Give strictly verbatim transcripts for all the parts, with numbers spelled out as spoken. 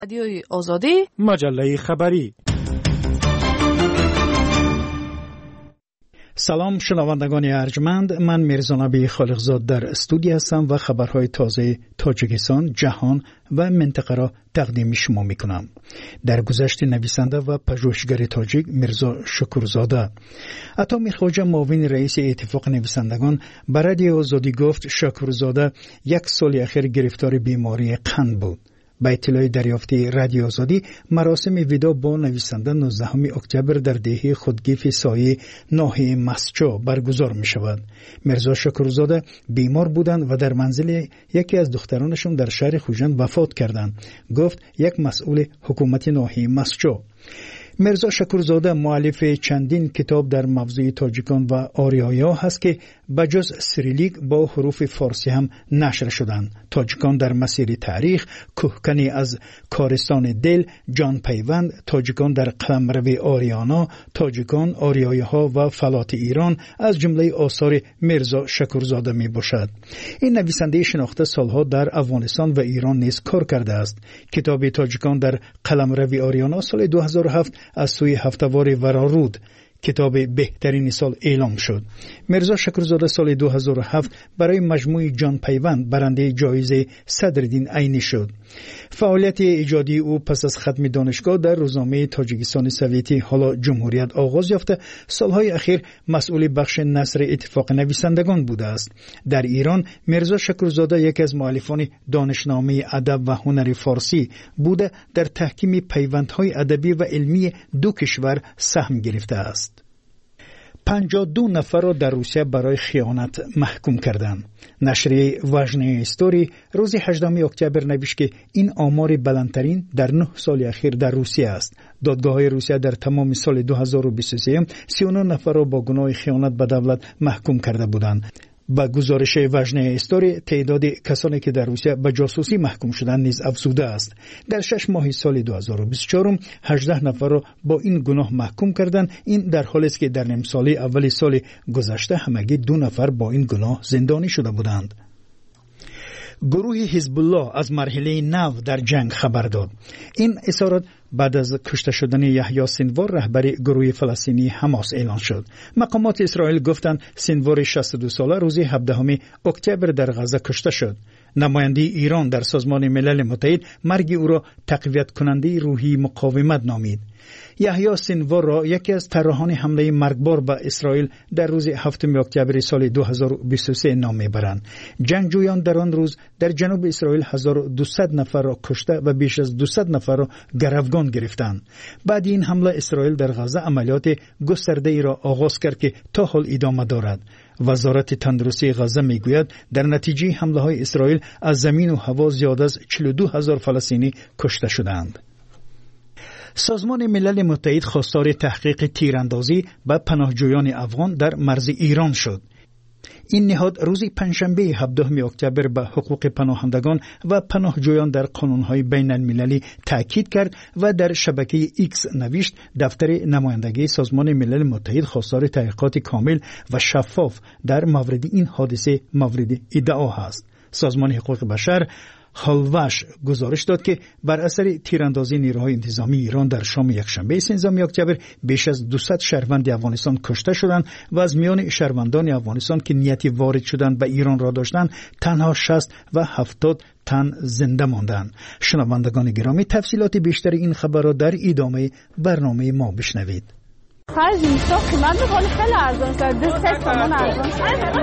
رادیوی آزادی، مجله خبری. سلام شنوندگان ارجمند، من میرزا نبی خالقزاد در استودیو هستم و خبرهای تازه تاجیکستان، جهان و منطقه را تقدیم شما میکنم. در گذشت نویسنده و پژوهشگر تاجیک میرزا شکورزاده، عطا میرخواجه معاون رئیس اتفاق نویسندگان به رادیو آزادی گفت شکورزاده یک سال اخیر گرفتار بیماری قند بود. با اطلاع دریافتی رادیو آزادی، مراسم ویدا با نویسنده نوزدهم اکتبر در دهه خودگیف سایه ناحیه مسچو برگزار می شود. میرزا شکورزاده بیمار بودند و در منزل یکی از دخترانشون در شهر خوجند وفات کردند، گفت یک مسئول حکومت ناحیه مسچو. میرزا شکورزاده مؤلف چندین کتاب در موضوع تاجیکان و آریایا هست که بجز سریلیک با حروف فارسی هم نشر شدند. تاجیکان در مسیر تاریخ، کوهکنی از کارستان دل، جان پیوند، تاجیکان در قلمرو آریانا، تاجیکان، آریایی‌ها و فلات ایران از جمله آثار میرزا شکورزاده می باشد. این نویسنده شناخته سالها در افغانستان و ایران نیز کار کرده است. کتاب تاجیکان در قلمرو آریانا سال دو هزار و هفت از سوی هفتوار ورارود کتاب بهترین سال اعلام شد. میرزا شکورزاده سال دو هزار و هفت برای مجموعه جان پیوند برنده جایزه صدرالدین عینی شد. فعالیت ایجادی او پس از ختم دانشگاه در روزنامه تاجیکستان سوویتی حالا جمهوریت آغاز یافته، سالهای اخیر مسئول بخش نثر اتفاق نویسندگان بوده است. در ایران میرزا شکورزاده یکی از مؤلفان دانشنامه ادب و هنر فارسی بوده، در تحکیم پیوندهای ادبی و علمی دو کشور سهم گرفته است. پنجاه و دو نفر را در روسیه برای خیانت محکوم کردند. نشریه واژنه استوری روز هجدهم اکتبر نوشت که این آمار بلندترین در نه سال اخیر در روسیه است. دادگاه‌های روسیه در تمام سال دو هزار و بیست و سه سی و نه نفر را با گناه خیانت به دولت محکوم کرده بودند. با گزارش واژنه استوری، تعداد کسانی که در روسیه به جاسوسی محکوم شدند نیز افزوده است. در شش ماه سال دو هزار و بیست و چهار هجده نفر را با این گناه محکوم کردند. این در حالی است که در نیم ساله اول سال گذشته همگی دو نفر با این گناه زندانی شده بودند. گروه حزب الله از مرحله نو در جنگ خبر داد. این اظهارات بعد از کشته شدن یحیی سینوار رهبر گروه فلسطینی حماس اعلان شد. مقامات اسرائیل گفتند سینوار شصت و دو ساله روز هفدهم اکتبر در غزه کشته شد. نماینده ایران در سازمان ملل متحد مرگ او را تقویت کننده روحی مقاومت نامید. یحیی سینوار را یکی از طراحان حمله مرگبار به اسرائیل در روز هفتم اکتبر سال دو هزار و بیست و سه نام میبرند. جنگجویان در آن روز در جنوب اسرائیل هزار و دویست نفر را کشته و بیش از دویست نفر را گروگان گرفتند. بعد این حمله اسرائیل در غزه عملیات گسترده ای را آغاز کرد که تا حال ادامه دارد. وزارت تندرستی غزه میگوید در نتیجه حمله های اسرائیل از زمین و هوا زیاد از چهل و دو هزار فلسطینی کشته شدند. سازمان ملل متحد خواستار تحقیق تیراندازی به پناهجویان افغان در مرز ایران شد. این نهاد روز پنجشنبه هفدهم اکتبر به حقوق پناهندگان و پناهجویان در قانون‌های بین المللی تاکید کرد و در شبکه ایکس نوشت دفتر نمایندگی سازمان ملل متحد خواستار تحقیقات کامل و شفاف در مورد این حادثه مورد ادعا است. سازمان حقوق بشر خالوش گزارش داد که بر اثر تیراندازی نیروهای انتظامی ایران در شام یکشنبه سیزدهم اکتبر بیش از دویست شهروند افغانستان کشته شدند و از میان شهروندان افغانستان که نیتی وارد شدن به ایران را داشتند تنها شصت و هفتاد تن زنده ماندند. شنوندگان گرامی، تفصیلات بیشتر این خبر را در ادامه برنامه ما بشنوید. خرج میسا قیمت حال خیلی ارزان شد. دو سه تومن ارزان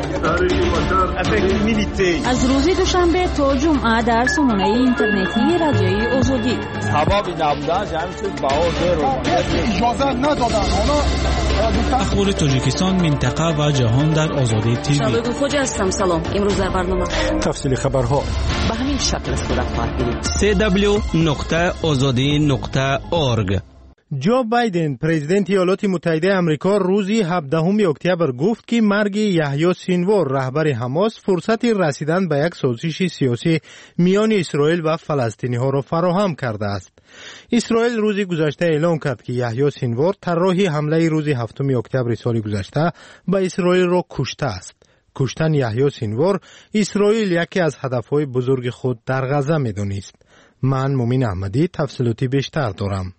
از روز دوشنبه تا جمعه در سامانه اینترنتی رادیوی آزادی. هوا بی نبودن جمعی شد باور رو اجازه ندادن. اخبار تاجیکستان، منطقه و جهان در آزادی تیوی. شبکه خوج هستم. سلام. امروز در برنامه تفصیل خبرها به همین شکل صورت خواهد گرفت. سی دبلیو نقطه آزادی نقطه اورگ. جو بایدن پرزیدنت ایالات متحده آمریکا روزی هفدهم اکتبر گفت که مرگ یحیی سینوار رهبر حماس فرصت رسیدن به یک سازش سیاسی میان اسرائیل و فلسطینی ها را فراهم کرده است. اسرائیل روز گذشته اعلام کرد که یحیی سینوار طراح حمله روز هفتم اکتبر سال گذشته به اسرائیل را کشته است. کشتن یحیی سینوار اسرائیل یکی از هدفهای بزرگ خود در غزه می‌دانست. من مومین احمدی تفصیلاتی بیشتر دارم.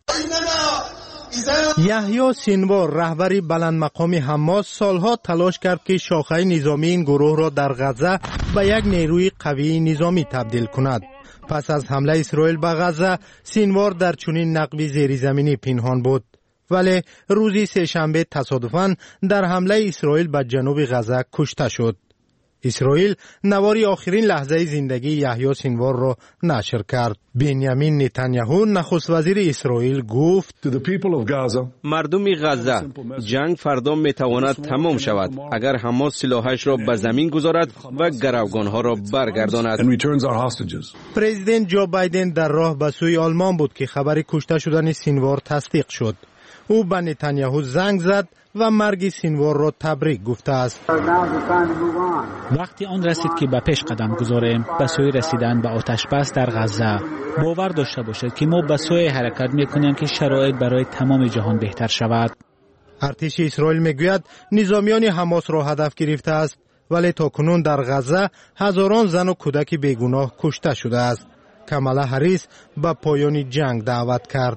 یحیی سینوار رهبری بلند مقام حماس سالها تلاش کرد که شاخه نظامی این گروه را در غزه به یک نیروی قوی نظامی تبدیل کند. پس از حمله اسرائیل به غزه سینوار در چنین نقبی زیرزمینی پنهان بود، ولی روزی سه‌شنبه تصادفاً در حمله اسرائیل به جنوب غزه کشته شد. اسرائیل نواری آخرین لحظه زندگی یحیی سینوار را نشر کرد. بنیامین نتانیاهو نخست وزیر اسرائیل گفت: مردم غزه، جنگ فردا میتواند تمام شود اگر حماس سلاحش را به زمین گذارد و گروگانها را برگرداند. پرزیدنت جو بایدن در راه به سوی آلمان بود که خبر کشته شدن سینوار تصدیق شد. او به نتانیاهو زنگ زد و مرگ سینوار را تبریک گفته است. وقتی آن رسید که به پیش قدم گذاریم به سوی رسیدن به آتش بس در غزه. باور داشته باشید که ما به سوی حرکت میکنیم که شرایط برای تمام جهان بهتر شود. ارتش اسرائیل میگوید نظامیان حماس را هدف گرفته است، ولی تاکنون در غزه هزاران زن و کودک بیگناه کشته شده است. کامالا هریس به پایان جنگ دعوت کرد.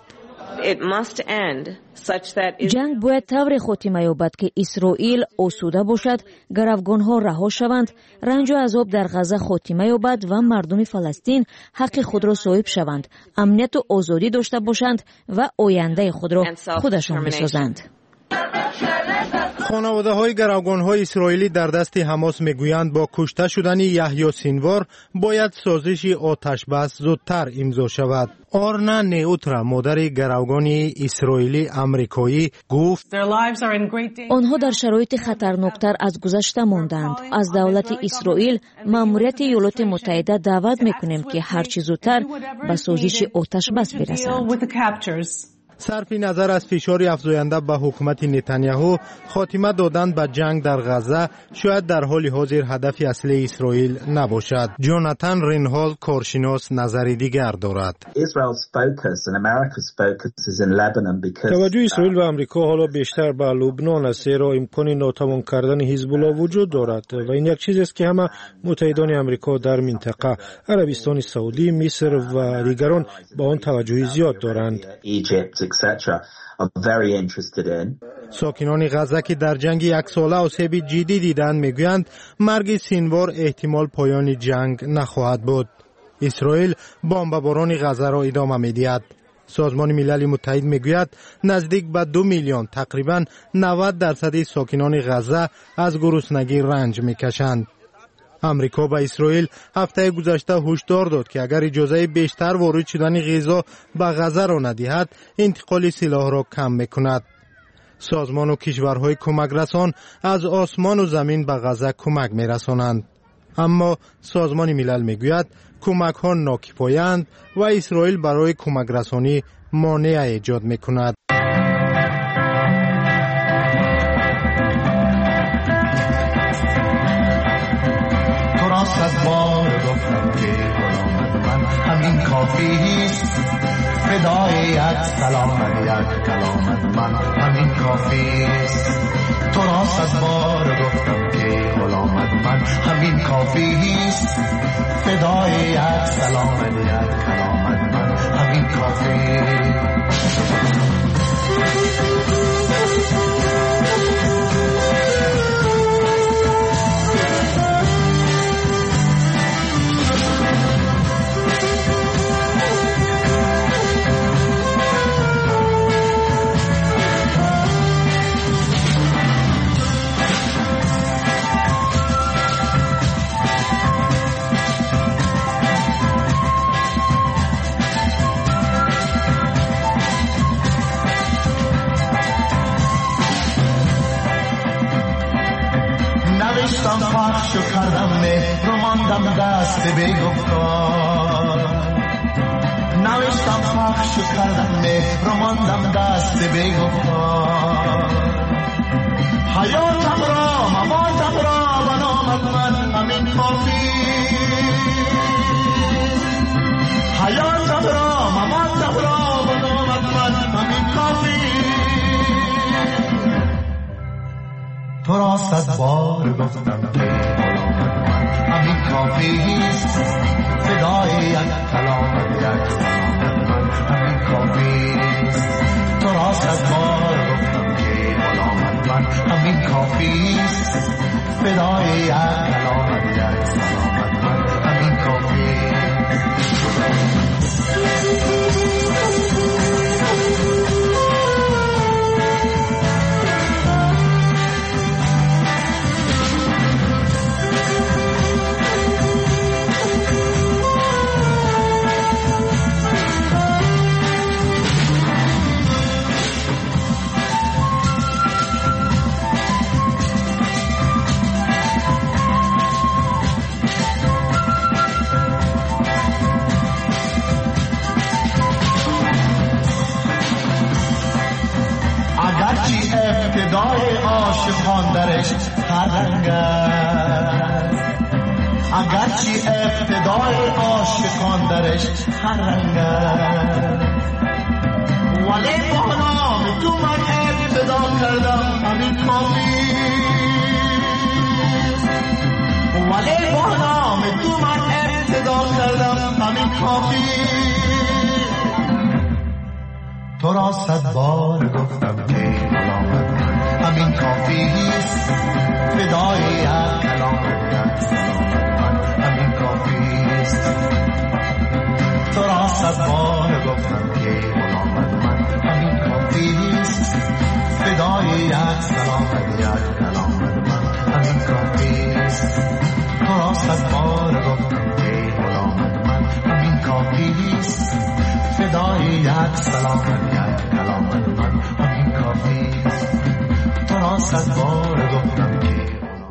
جنگ باید طور خاتمه یابد که اسرائیل آسوده باشد، گروگانها رها شوند، رنج و عذاب در غزه خاتمه یابد و مردم فلسطین حق خود را صاحب شوند، امنیت و آزادی داشته باشند و آینده خود را خودشان بسازند. خانواده های گروگان های اسرائیلی در دست حماس میگویند با کشته شدن یحیی سینوار باید سازش آتش بس زودتر امضا شود. آرنا نیوترا مادر گروگان اسرائیلی امریکایی گفت: آنها در شرایط خطرناکتر از گذشته ماندند. از دولت اسرائیل ماموریت ایالات متحده دعوت میکنیم که هر چه زودتر به سازش آتش بس برسند. صرف نظر از فشار افزاینده به حکومت نتانیاهو، خاتمه دادن به جنگ در غزه شاید در حال حاضر هدف اصلی اسرائیل نباشد. جوناتان رینهولد کارشناس نظری دیگر دارد. توجه اسرائیل و آمریکا حالا بیشتر به لبنان است، زیرا امکان ناتوان کردن حزب الله وجود دارد و این یک چیزی است که همه متحدان آمریکا در منطقه، عربستان سعودی، مصر و دیگران با آن توجه زیاد دارند. ساکنان غزه که در جنگ یک ساله آسیب جدی دیدند میگویند مرگ سینوار احتمال پایان جنگ نخواهد بود. اسرائیل بمباران غزه را ادامه میدهد. سازمان ملل متحد میگوید نزدیک به دو میلیون، تقریبا نود درصد ساکنان غزه از گرسنگی رنج میکشند. امریکا با اسرائیل هفته گذشته هشدار داد که اگر اجازه بیشتر وارد شدن غذا به غزه را ندهد، انتقال سلاح را کم میکند. سازمان و کشورهای کمک رسان از آسمان و زمین به غزه کمک میرسانند، اما سازمان ملل میگوید کمک ها ناکفایند و اسرائیل برای کمک رسانی مانع ایجاد میکند. از بار گفتم که غلامت من همین کافیست، فدای یک سلامت یک کلامت من همین کافیست. تو راست از بار گفتم که غلامت من همین کافیست، فدای یک سلامت یک کلامت من همین کافیست. نوشتم پخش و کردم مهر و ماندم دست بیگفتار، نوشتم پخش و کردم مهر و ماندم دست بیگفتار. حیاتم را مماتم را بنامت من همین کافی، حیاتم را مماتم را بنامت من همین کافی. تو را صد بار گفتم که غلامت من همین کافیست، فدای یک کلامت یک فدای عاشقان درش هر رنگ است، اگرچه ابتدای عاشقان درش هر رنگ است، ولی با نام تو من ابتدا کردم همین کافی، ولی با نام تو من ابتدا کردم همین کافی. تو را صد بار گفتم که کلامت من همین کافی است، فدای یک کلامت یک سلامت من همین کافی است. تو را صد بار گفتم که کلامت من همین کافی است، فدای یک سلامت یک کلامت من همین کافی است. تو را صد بار گفتم که کلامت من همین کافی است، فدای یک سلامت یک کلامت من همین کافی است. تو را صد بار گفتم که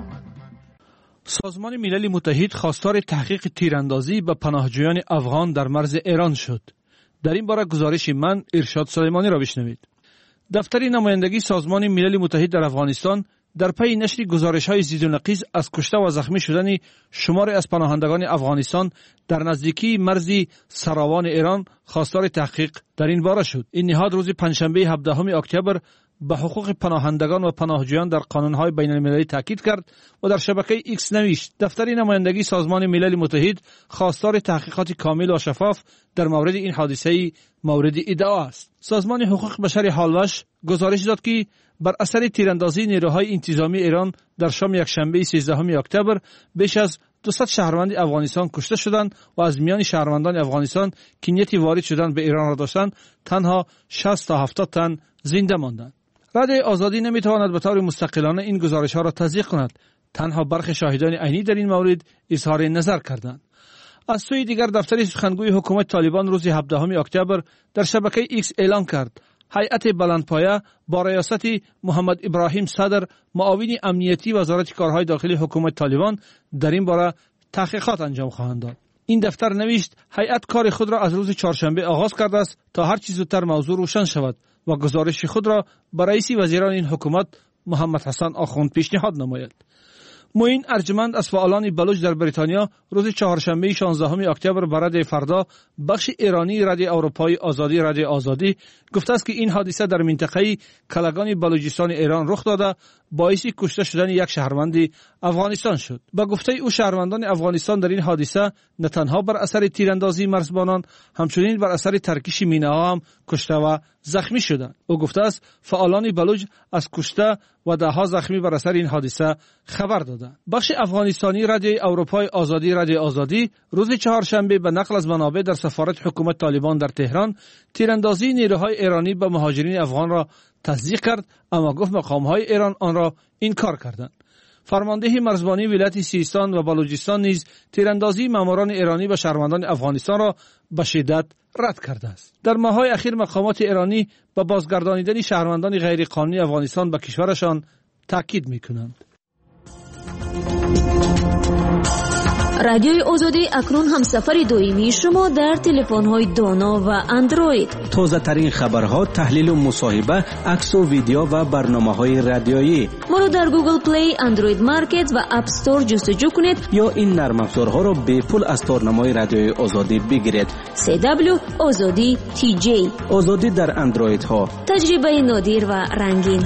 سازمان ملل متحد خواستار تحقیق تیراندازی به پناهجویان افغان در مرز ایران شد. در این باره گزارش من ارشاد سلیمانی را بشنوید. دفتر نمایندگی سازمان ملل متحد در افغانستان در پی نشر گزارش‌های زیاد و نقیض از کشته و زخمی شدن شماری از پناهندگان افغانستان در نزدیکی مرز سراوان ایران خواستار تحقیق در این باره شد. این نهاد روز پنجشنبه هفدهم اکتبر به حقوق پناهندگان و پناهجویان در قانون‌های بین‌المللی تاکید کرد و در شبکه ایکس نوشت: دفتر نمایندگی سازمان ملل متحد خواستار تحقیقات کامل و شفاف در مورد این حادثه مورد ادعا است. سازمان حقوق بشر هالوش گزارش داد که بر اثر تیراندازی نیروهای انتظامی ایران در شام یکشنبه سیزدهم اکتبر بیش از دویست شهروند افغانستان کشته شدند و از میان شهروندان افغانستان که نیت وارد شدن به ایران را داشتند تنها شصت تا هفتاد تن زنده ماندند. رادیوی آزادی نمیتواند به طور مستقلانه این گزارش ها را تصدیق کند. تنها برخی شاهدان عینی در این مورد اظهار نظر کردند. از سوی دیگر دفتر سخنگوی حکومت طالبان روز هفدهم اکتبر در شبکه ایکس اعلان کرد هیئت بلندپایه با ریاست محمد ابراهیم صدر معاون امنیتی وزارت کارهای داخلی حکومت طالبان در این باره تحقیقات انجام خواهند داد. این دفتر نوشت هیئت کار خود را از روز چهارشنبه آغاز کرده است تا هر چیز زودتر موضوع روشن شود و گزارش خود را به رئیس وزیران این حکومت محمد حسن آخوند پیشنهاد نماید. معین ارجمند از فعالان بلوچ در بریتانیا روز چهارشنبه شانزدهم اکتبر برای فردا بخش ایرانی رادیو اروپای آزادی رادیو آزادی گفته است که این حادثه در منطقه کلگان بلوچستان ایران رخ داده باعث کشته شدن یک شهروند افغانستان شد. با گفته او شهروندان افغانستان در این حادثه نه تنها بر اثر تیراندازی مرزبانان همچنین بر اثر ترکیش مینه‌ها هم کشته و زخمی شدند. او گفته است فعالان بلوچ از کشته و ده‌ها زخمی بر اثر این حادثه خبر دادند. بخش افغانستانی رادیو اروپای آزادی رادیو آزادی روز چهارشنبه به نقل از منابع در سفارت حکومت طالبان در تهران تیراندازی نیروهای ایرانی به مهاجرین افغان را تصدیق کرد، اما گفت مقام‌های ایران آن را انکار کردند. فرمانده مرزبانی ولایت سیستان و بلوچستان نیز تیراندازی ماموران ایرانی به شهروندان افغانستان را به شدت رد کرده است. در ماه‌های اخیر مقامات ایرانی به بازگردانیدن شهروندان غیرقانونی افغانستان به کشورشان تاکید می‌کنند. رادیوی آزادی اکنون هم سفر دائمی شما در تلفن‌های دانا و اندروید. تازه ترین خبرها، تحلیل و مصاحبه، عکس و ویدیو و برنامه‌های رادیویی. ما رو در گوگل پلی، اندروید مارکت و اپ استور جستجو کنید یا این نرم افزارها را به پول از تارنمای رادیوی آزادی بگیرید. سی دبلیو آزادی تی جی. آزادی در اندروید ها. تجربه نادر و رنگین.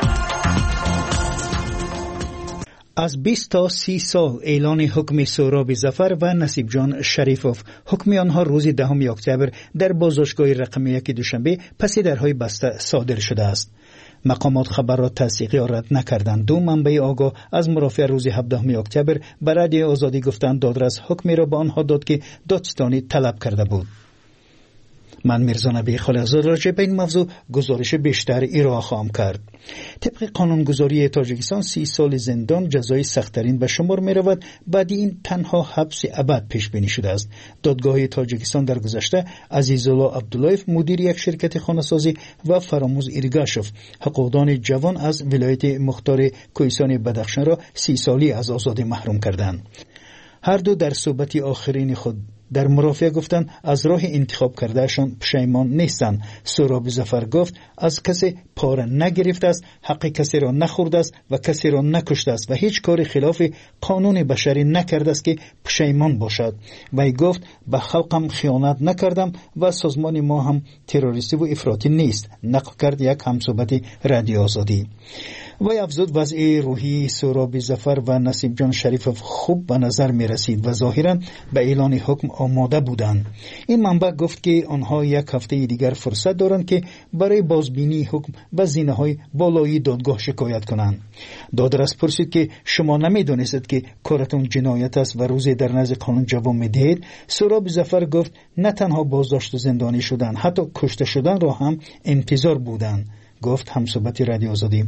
از بیست تا سی سال اعلان حکم سهراب ظفر و نصیب جان شریفوف. حکم آنها روز دهم اکتبر در بازداشتگاه رقم یک دوشنبه پس درهای بسته صادر شده است. مقامات خبر را تصدیق یا رد نکردند. دو منبع آگاه از مرافع روز هفدهم اکتبر به رادیو آزادی گفتند دادرس حکمی را به آنها داد که دادستانی طلب کرده بود. من میرزا نبی خالقزاده راجع به این موضوع گزارش بیشتر ارائه خواهم کرد. طبق قانونگذاری تاجیکستان سی سال زندان جزای سخت‌ترین به شمار می رود. بعد این تنها حبس ابد پیش بینی شده است. دادگاه تاجیکستان در گذشته عزیزالله عبداللهیف مدیر یک شرکت خانه‌سازی و فراموز ایرگاشوف حقوقدان جوان از ولایت مختار کوهستان بدخشان را سی سالی از آزادی محروم کردند. هر دو در صحبت آخرین خود در مرافعه گفتند از راه انتخاب کردهشان پشیمان نیستند. سهراب ظفر گفت از کسی پاره نگرفته است، حق کسی را نخورده است و کسی را نکشته است و هیچ کاری خلاف قانون بشری نکرده است که پشیمان باشد. وی گفت به خلقم خیانت نکردم و سازمان ما هم تروریستی و افراطی نیست، نقل کرد یک همصحبت رادیو آزادی. وی افزود وضع روحی سهراب ظفر و نسیم جان شریفوف خوب به نظر می رسید و ظاهرا به اعلان حکم آماده بودند. این منبع گفت که آنها یک هفته دیگر فرصت دارند که برای بازبینی حکم و زینه‌های بالایی دادگاه شکایت کنند. دادرس پرسید که شما نمی دانستید که کارتون جنایت است و روزی در نزد قانون جواب می دهید؟ سهراب ظفر گفت نه تنها بازداشت و زندانی شدن، حتی کشته شدن را هم انتظار بودند. گفت همصحبت رادیو آزادی.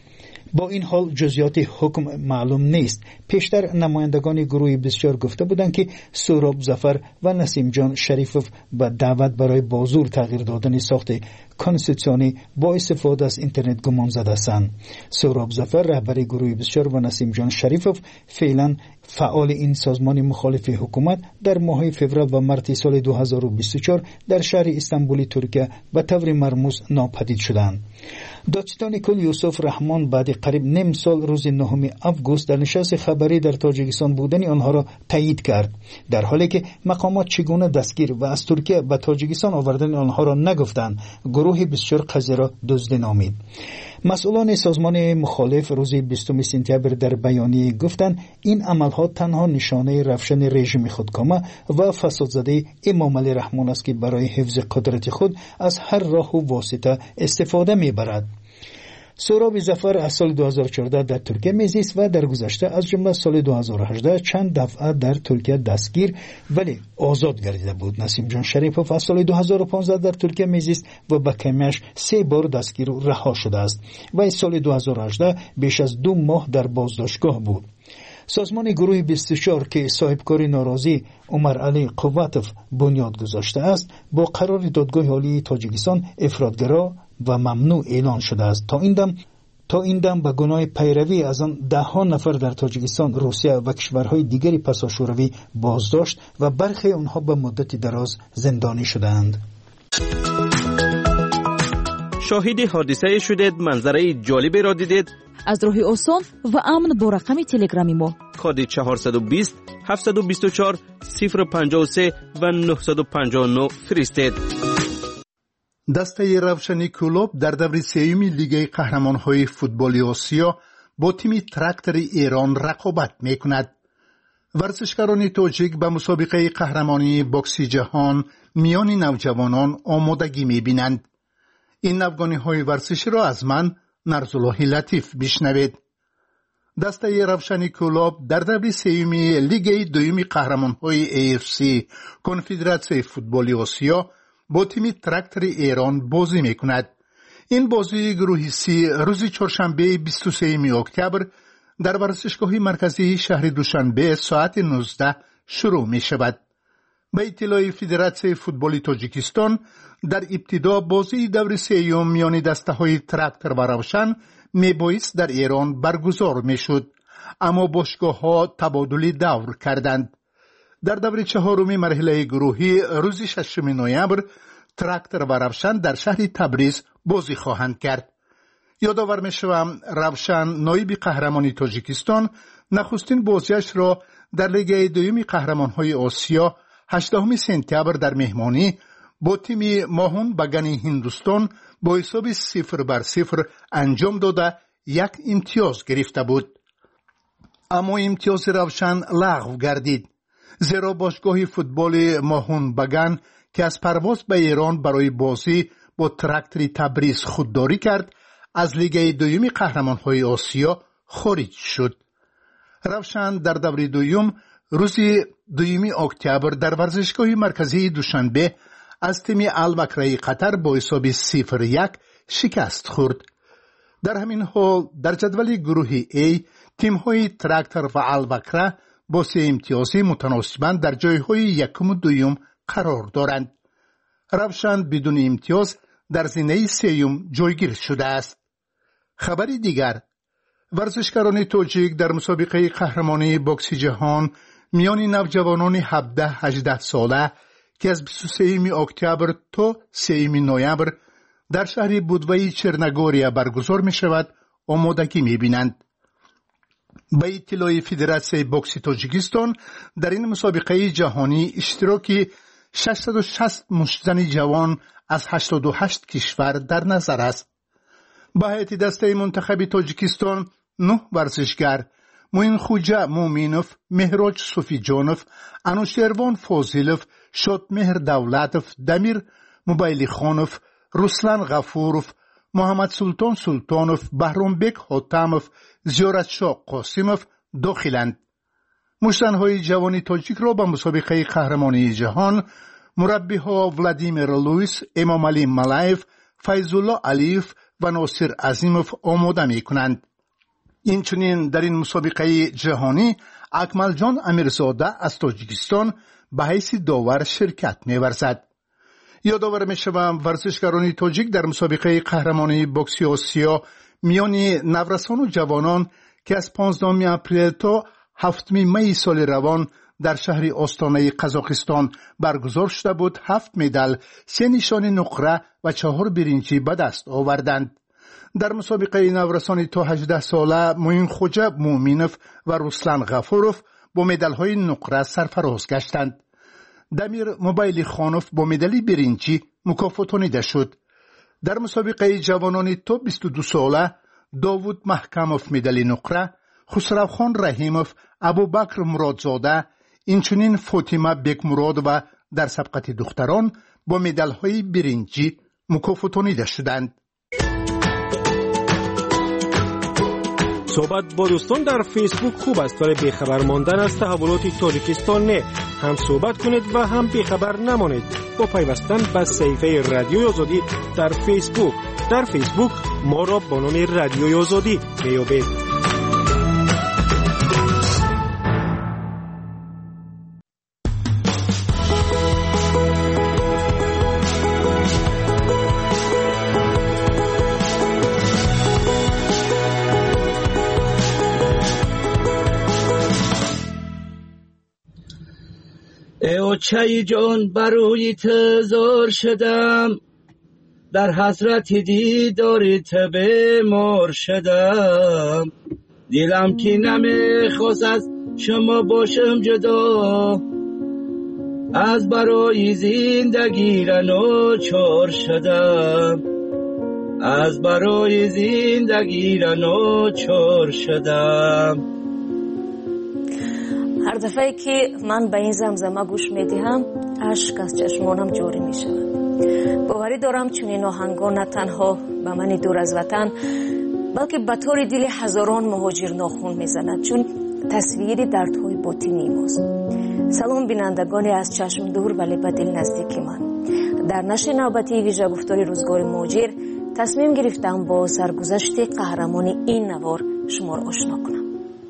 با این حال جزئیات حکم معلوم نیست. پیشتر نمایندگان گروه بسیار گفته بودند که سهراب ظفر و نسیم جان شریفوف با دعوت برای بازور تغییر دادن ساخت کنستیتوسیونی با استفاده از اینترنت گمان زده هستند. سهراب ظفر رهبر گروه بسیار و نسیم جان شریفوف فعلا فعال این سازمان مخالف حکومت در ماه فوریه و مارس سال دو هزار و بیست و چهار در شهر استانبول ترکیه به طور مرموز ناپدید شدند. دادستان کل یوسف رحمان بعد قریب نیم سال روز نهم آگوست در نشست خبری در تاجیکستان بودن آنها را تایید کرد، در حالی که مقامات چگونه دستگیر و از ترکیه به تاجیکستان آوردن آنها را نگفتند. گروه بسیار قضیه را دزد نامید. مسئولان سازمان مخالف روز بیستم سپتامبر در بیانیه گفتند این عملها تنها نشانه رفشن رژیم خودکامه و فسادزده امام علی رحمان است که برای حفظ قدرت خود از هر راه و واسطه استفاده میبرد. سهراب ظفر از سال دو هزار و چهارده در ترکیه میزیست و در گذشته از جمله سال دو هزار و هجده چند دفعه در ترکیه دستگیر ولی آزاد گردیده بود. نسیم جان شریفوف از سال دو هزار و پانزده در ترکیه میزیست و به کمیش سه بار دستگیر و رها شده است و از سال دو هزار و هجده بیش از دو ماه در بازداشتگاه بود. سازمان گروه بیست و چهار که صاحبکار ناراضی عمر علی قواتوف بنیاد گذاشته است با قرار دادگاه عالی تاجیکستان افراطگرا و ممنوع اعلان شده است. تا این دم تا این دم به گناه پیروی از آن ده ها نفر در تاجیکستان، روسیه و کشورهای دیگری پساشوروی بازداشت و برخی آنها به مدت دراز زندانی شدند. شاهد حادثه شدید، منظره جالبی را دیدید؟ از راه آسان و امن با رقم تلگرامی ما کد چهارصد و بیست هفتصد و بیست و چهار صفر پنجاه و سه و نهصد و پنجاه و نه فرستید. دسته روشنی کلوب در دور سوم لیگ قهرمان‌های فوتبال آسیا با تیم تراکتور ایران رقابت می‌کند. ورزشکاران تاجیک به مسابقه قهرمانی بوکس جهان میان نوجوانان آمادگی می‌بینند. این افغانی‌های ورزشی را از من نرزالله لطیف بشنوید. دسته روشنی کلوب در دور سوم لیگ دوم قهرمان‌های ای اف سی کنفدراسیون فوتبال آسیا با تیم تراکتور ایران بازی میکند. این بازی گروه سی روز چهارشنبه بیست و سوم اکتبر در ورزشگاه مرکزی شهر دوشنبه ساعت نوزده شروع می شود. به اطلاع فدراسیون فوتبال تاجیکستان در ابتدا بازی دور سوم میان دسته های تراکتور و روشن می بایست در ایران برگزار می شد، اما باشگاه ها تبادل دور کردند. در دور چهارم مرحله گروهی روز ششم نوامبر تراکتور و روشن در شهر تبریز بازی خواهند کرد. یادآور می‌شوم روشن نایب قهرمانی تاجیکستان نخستین بازیش را در لیگ دوم قهرمان‌های آسیا هشدهم سپتامبر در مهمانی با تیم ماهون بگن هندوستان با حساب صفر بر صفر انجام داده یک امتیاز گرفته بود. اما امتیاز روشن لغو گردید، زیرا باشگاه فوتبال ماهون بگن که از پرواز به ایران برای بازی با تراکتور تبریز خودداری کرد از لیگ دوم قهرمان‌های آسیا خارج شد. روشن در دور دوم روز دوم اکتبر در ورزشگاه مرکزی دوشنبه از تیم البکره قطر با حساب صفر یک شکست خورد. در همین حال در جدول گروه A تیم‌های تراکتور و البکره با سه امتیازی متناسباً در جایهای یکم و دوم قرار دارند. روشن بدون امتیاز در زینه سوم جایگیر شده است. خبری دیگر، ورزشکاران تاجیک در مسابقه قهرمانی بوکس جهان میان نوجوانان هفده هجده ساله که از بیست و سوم اکتبر تا سوم نوامبر در شهر بودوای چرنگوریا برگزار می شود آمادگی می بینند. به اطلاع فدراسیون بوکس تاجیکستان در این مسابقه جهانی اشتراک ششصد و شصت مشتزن جوان از هشتاد و هشت کشور در نظر است. با هیئت دسته منتخب تاجیکستان نه ورزشگر موین خوجا مومینوف، مهراج صوفی جانوف، انوشیروان فاضلوف، شادمهر دولتوف، دمیر موبایلی خانوف، رسلان غفوروف، محمد سلطان سلطانوف، بهرامبک حاتموف، زیارتشاه قاسموف داخلند. مشتزن‌های جوان تاجیک را به مسابقه قهرمانی جهان مربی‌ها ولادیمیر لوئیس، امام علی ملایف، فیض‌الله علیف و ناصر عظیموف آماده می‌کنند. اینچنین در این مسابقه جهانی اکمل جان امیرزاده از تاجیکستان به حیث داور شرکت می‌ورزد. یادآور می‌شوم ورزشکاران تاجیک در مسابقه قهرمانی بوکس آسیا میان نورسان و جوانان که از پانزدهم اپریل تا هفتم می سال روان در شهر آستانه قزاقستان برگزار شده بود هفت مدال، سه نشان نقره و چهار برنجی به دست آوردند. در مسابقه نورسان تا هجده ساله موین خوجا مومینوف و رسلان غفوروف با مدال‌های نقره سرفراز گشتند. دمیر موبایلی خانوف با مدال برنجی مکافاتانیده شد. در مسابقه جوانان تا بیست و دو ساله داوود محکموف مدال نقره، خسروخان رحیموف، ابوبکر مرادزاده، اینچنین فاطمه بک مراد و در سبقت دختران با مدال‌های برنجی مکافاتانیده شدند. صحبت با دوستان در فیسبوک خوب است ولی بیخبر ماندن از تحولات تاجیکستان نه. هم صحبت کنید و هم بیخبر نمانید با پیوستن به صفحه رادیوی آزادی در فیسبوک. در فیسبوک ما را با نام رادیوی آزادی میابید. ای چای جان بروی تزار شدم، در حسرت دیدار تبه مار شدم. دیلم که نمیخواست از شما باشم جدا، از برای زندگی را ناچار شدم، از برای زندگی را ناچار شدم. هر دفعه که من به این زمزمه گوش میدهم اشک از چشمانم جاری می شود. باوری دارم چون این آهنگا نه تنها به من دور از وطن بلکه به طور دل هزاران مهاجر ناخون میزند، چون تصویر دردهای باطنی ماست. سلام بینندگانی از چشم دور ولی به دل نزدیک من. در نشر نوبتی ویژه گفتار روزگار مهاجر تصمیم گرفتم با سرگذشت قهرمانی این نوار شما را آشنا کنم.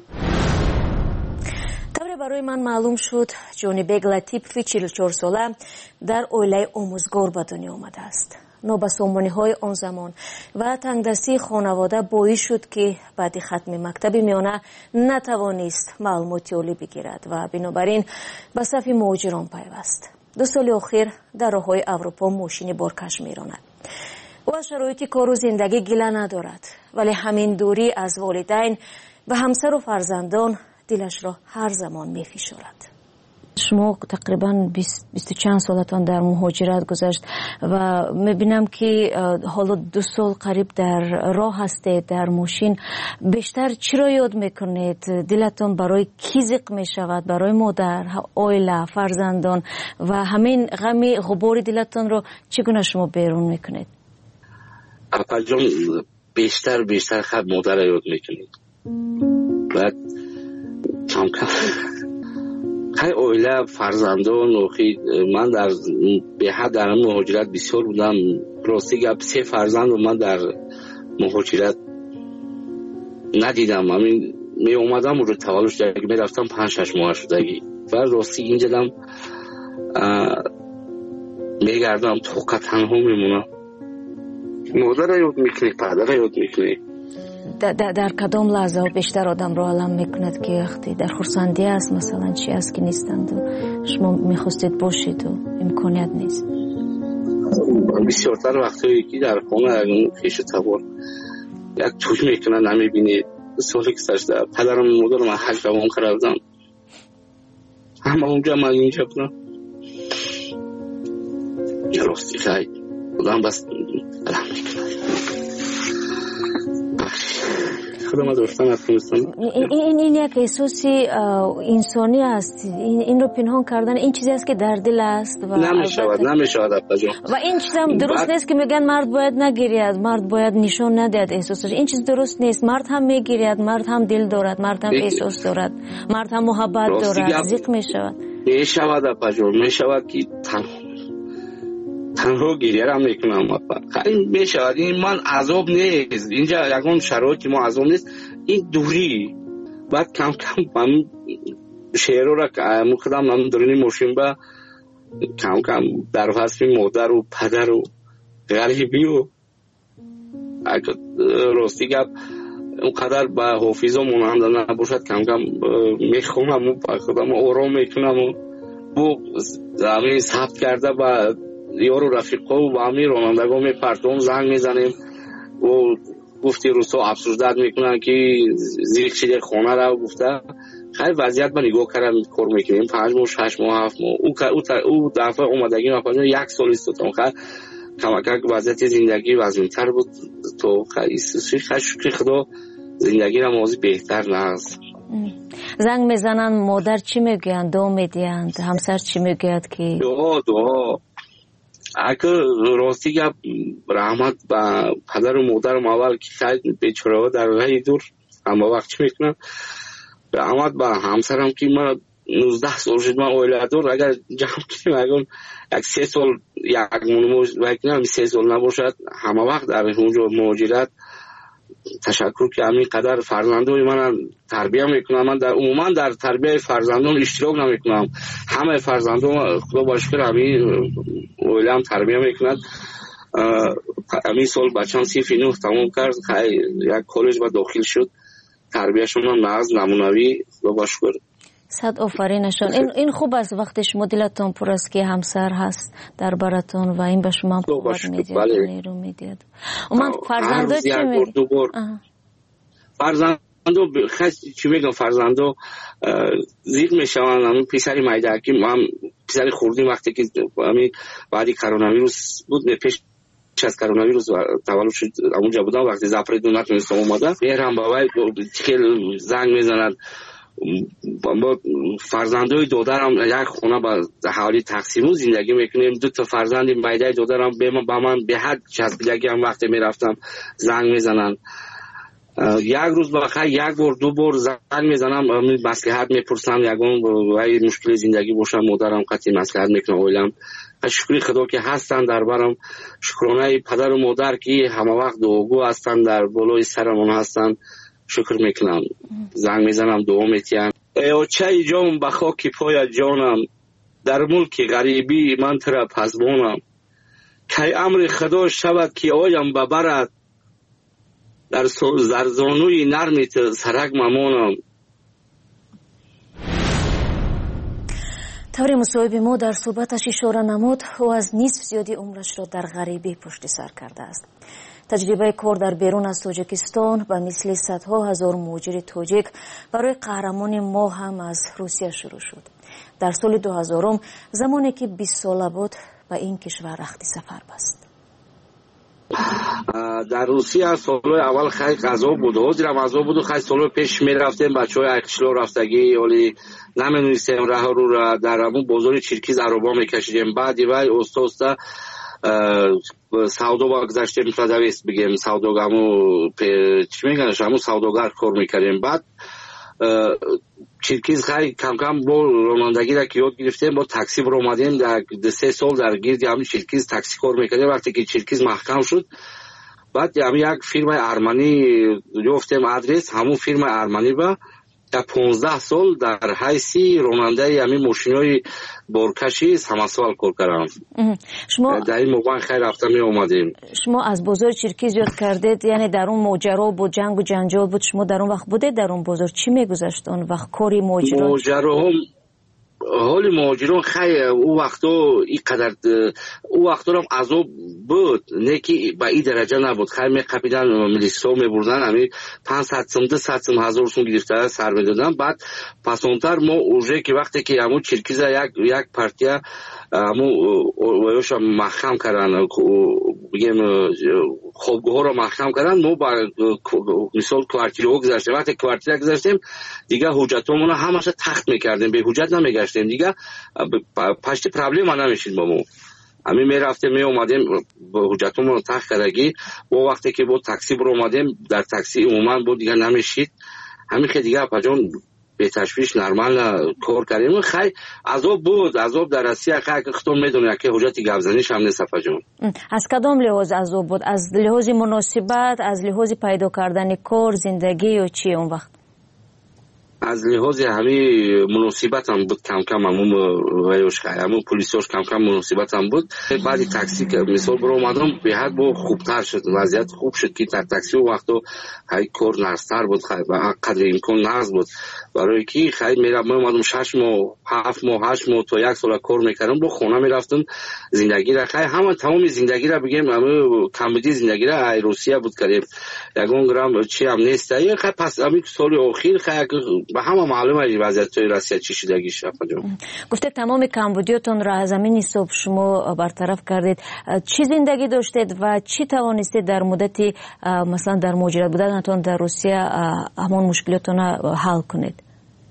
برای من معلوم شد جونی بیگ لطیفی چهل و چهار ساله در اویله آموزگار به دنیا آمده است. نابسامانی های آن زمان و تنگدستی خانواده باعث شد که بعد ختم مکتب میانه نتوانست معلوماتی عالی بگیرد و بنابراین به صف مهاجران پیوست. دو سال اخیر در راههای اروپا ماشین بارکش میراند. او از شرایط کار و زندگی گله ندارد، ولی همین دوری از والدین و همسر و فرزندان دلش را هر زمان می فشارد. شما تقریبا بیست و چند سالتان در مهاجرت گذشت و می بینم که حالا دو سال قریب در راه هستید در ماشین. بیشتر چی را یاد میکنید؟ دلتان برای کی زق می شود؟ برای مادر، عائله، فرزندان و همین غم غبار دلتان را چگونه شما بیرون میکنید؟ اپل جان بیشتر بیشتر خب مادر را یاد میکنید. بعد کم کم خیلی اویله فرزندان و من در به حد در مهاجرت بسیار بودم. راستی گپ سه فرزند و من در مهاجرت ندیدم. همین می اومدم و رو تولد شدگی می رفتم پنج شش ماه شدگی و راستی اینجا دم می گردم توقع تنها میمونم. مادر را یاد میکنی، پدر را یاد میکنی. در کدام لحظه بیشتر آدم رو علم میکند که وقتی در خرسندی است مثلا چی است که نیستند و شما میخواستید باشید و امکانیت نیست؟ بسیارتر وقتی که در خانه اگه خیش تبار یک توی میکنن نمیبینید سالی که سشته پدرم مادرم حج دوام کردم همه اونجا من اینجا بودم یه راستی خیلی خودم بس علم میکنم خودم داشتم افغانستان این این یک احساسی انسانی است این این رو پنهان کردن این چیزی است که در دل است و نمیشود نمیشود و این چیز هم درست نیست که میگن مرد باید نگیرید مرد باید نشان ندهد احساسش این چیز درست نیست مرد هم میگیرد مرد هم دل دارد مرد هم احساس دارد مرد هم محبت دارد زیق میشود میشود اپاجور میشود که تنها گریه را میکنم خیلی میشود این من عذاب نیست اینجا یکون شرایطی ما عذاب نیست این دوری بعد کم کم من شعر را مقدم من درونی موشیم با کم کم در حسب مادر و پدر و غریبی و راستی گپ اونقدر به حافظ و منهمده نباشد کم کم میخونم و خودم آرام میکنم و بو زمین ثبت کرده با یارو رفیقا و با همین رانندگاه میپرتون زنگ میزنیم و گفتی روسا افسوردت میکنن که زیر چیده خانه را گفته خیلی وضعیت با نگاه کردم کار میکنیم پنج ماه شش ماه هفت ماه او, او دفعه اومدگی ما پنج یک سال استاتون خیلی کمکک وضعیت زندگی وزنتر بود تو خیلی شکر خدا زندگی را موضوع بهتر نهست زنگ میزنن مادر چی میگویند دو میدیند همسر چی میگوید که دعا دعا اگر راستی گپ رحمت با پدر و مادرم اول که خیلی بیچاره ها در راه دور اما وقت چی میکنم رحمت با همسرم که من نوزده سال شد من اویله دور اگر جمع کنیم اگر یک سه سال یک مونموز وکنم سه سال نباشد همه وقت در اونجا مهاجرت تشکر که همین قدر فرزندان من تربیه میکنم من در عموما در تربیه فرزندان اشتراک نمیکنم همه فرزندان خدا با شکر همین اویله هم تربیه میکنند همین سال بچه‌ام صف نه تمام کرد یک کالج با داخل شد تربیهشون هم ناز نمونوی خدا با شکر صد آفرینشان این این خوب است وقتی شما دلتون پر است که همسر هست در براتون و این به شما قوت میده نیرو میده و من فرزندو چی میگم فرزندو خاص چی میگم فرزندو زیق میشوند همون پسری مایدکی من پسری خوردیم وقتی که همین بعدی کرونا ویروس بود پیش از کرونا ویروس تولد شد اونجا بودم وقتی زفر دونت نمیستم اومدم میرم بابای خیلی زنگ میزنن با فرزندای دادرم یک خونه با حوالی تقسیم زندگی میکنیم دو تا فرزند مایده دادرم به من با من به حد چسبیدگی هم وقتی میرفتم زنگ میزنن یک روز بخیر یک بار دو بار زنگ میزنم مصلحت میپرسم یگون وای مشکل زندگی باشم مادرم قطعی مصلحت میکنم اویلم شکر خدا که هستن در برم شکرانه پدر و مادر که همه وقت دعاگو هستن در بالای سرمون هستن شکر میکنم زنگ میزنم دعا میتیم ای چای جام به خاک پای جانم در ملک غریبی من ترا پزبانم کی امر خدا شود که آیم ببرد در زرزانوی نرمیت سرک ممانم. طور مصاحبه ما در صحبتش اشاره نمود او از نصف زیادی عمرش را در غریبی پشت سر کرده است. تجربه کار در بیرون از تاجیکستان به مثل صدها هزار مهاجر تاجیک برای قهرمان ما هم از روسیه شروع شد. در سال دو هزار زمانی که بیست ساله بود به این کشور رخت سفر بست. در روسیه سال اول خیلی غذا بود و دیرم غذا بود و خیلی سال پیش می رفتیم بچه های اکشلا رفتگی ولی نمی‌دونستیم راه رو را در همون بازار چیرکیز عربا میکشیدیم. بعد وای استا استا سوداگا گذاشتیم تا دویست بگیم سوداگامو چی میگن همون سوداگر کار میکردیم. بعد چیرکیز خیلی کم کم با رانندگی را که یاد گرفتیم با تاکسی برو اومدیم در سه سال در گرد همین چیرکیز تاکسی کار میکردیم. وقتی که چیرکیز محکم شد بعد همین یک فیرم ارمنی گفتیم آدرس همون فیرم ارمنی با در پانزده سال در حیثی راننده همین ماشینای بارکشی سمسوال کار کردم. شما در این موقع خیلی رفتم می اومدیم. شما از بازار چرکی زیاد کردید، یعنی در اون ماجرا بود، جنگ و جنجال بود، شما در اون وقت بودید در اون بازار؟ چی میگذشت اون وقت کاری ماجرا؟ ماجرا هم حال مهاجران خیلی او وقتا اینقدر او وقتا هم عذاب بود، نه که به این درجه نبود. خیلی میقپیدن ملیسا میبردن، همین پانصد سوم ده صد سوم هزار سوم گرفته سر میدادن. بعد پسانتر ما اوجه که وقتی که همون چرکیزه یک یک پارتیا همون ویوش محکم کردن، بگیم خوابگاه ها رو محکم کردن، ما با مثال کوارتیرها گذاشتیم. وقتی کوارتیر گذاشتیم دیگه حجتمون همش تخت میکردیم، به حجت نمیگشتیم دیگه، پشت پرابلم نمیشید با ما. همین میرفتیم می اومدیم با حجتمون تخت کردگی. با وقتی که با تاکسی برو اومدیم در تاکسی عموما بود دیگه نمیشید. همین که دیگه پجان به تشویش نرمال کار کردیم. خیلی عذاب بود، عذاب در روسیه خیلی خودتون میدونید که حجت گوزنیش هم نیست فجان. از کدام لحاظ عذاب بود؟ از لحاظ مناسبت، از لحاظ پیدا کردن کار، زندگی و چی اون وقت؟ از لحاظ همین مناسبت هم بود، کم کم همون ویوش خیلی همون پلیساش کم کم مناسبت هم بود. بعدی تاکسی که مثال برو اومدم به حد با خوبتر شد، وضعیت خوب شد که در تاکسی و وقتا خیلی کار نرستر بود، خیلی قدر امکان نرز بود. برای که خیلی میرم من اومدم شش ماه هفت ماه هشت ماه تا یک سال کار میکردم، با خونه میرفتم زندگی را خیلی همه تمام زندگی را بگیم همه کمبودی زندگی را ای روسیه بود کردیم یگان گرام چی هم نیست. خیلی پس همین سال اخیر خیلی به همه معلومه وضعیت توی روسیه چی شدگی شد. گفته تمام کمبودیاتون را از زمین صبح شما برطرف کردید. چی زندگی داشتید و چی توانستید در مدتی مثلا در مهاجرت بودنتون در روسیه همون مشکلاتون حل کنید؟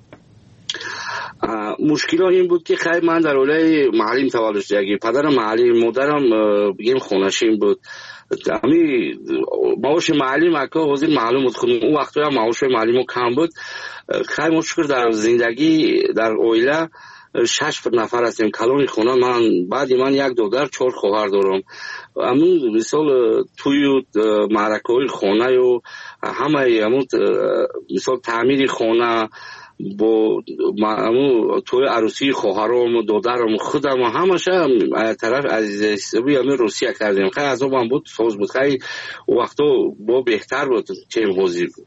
مشکل این بود که خیلی من در اوله محلیم تولد شدگی، پدرم محلی، مادرم بگیم خونشین بود. امی معاش معلم اکا حاضر معلوم بود خودم اون وقت هم معاش معلم کم بود. خیلی مشکل در زندگی در اویله شش نفر هستیم کلون خونه. من بعد من یک دختر چهار خواهر دارم. همون مثال توی معرکه خونه و همه همون مثال تعمیر خونه با همون توی عروسی خواهرام و دادرم خودم همش طرف عزیزی همین روسیه کردیم. خیلی عذاب هم بود، سوز بود، خیلی وقتا با بهتر بود چه حوزی بود.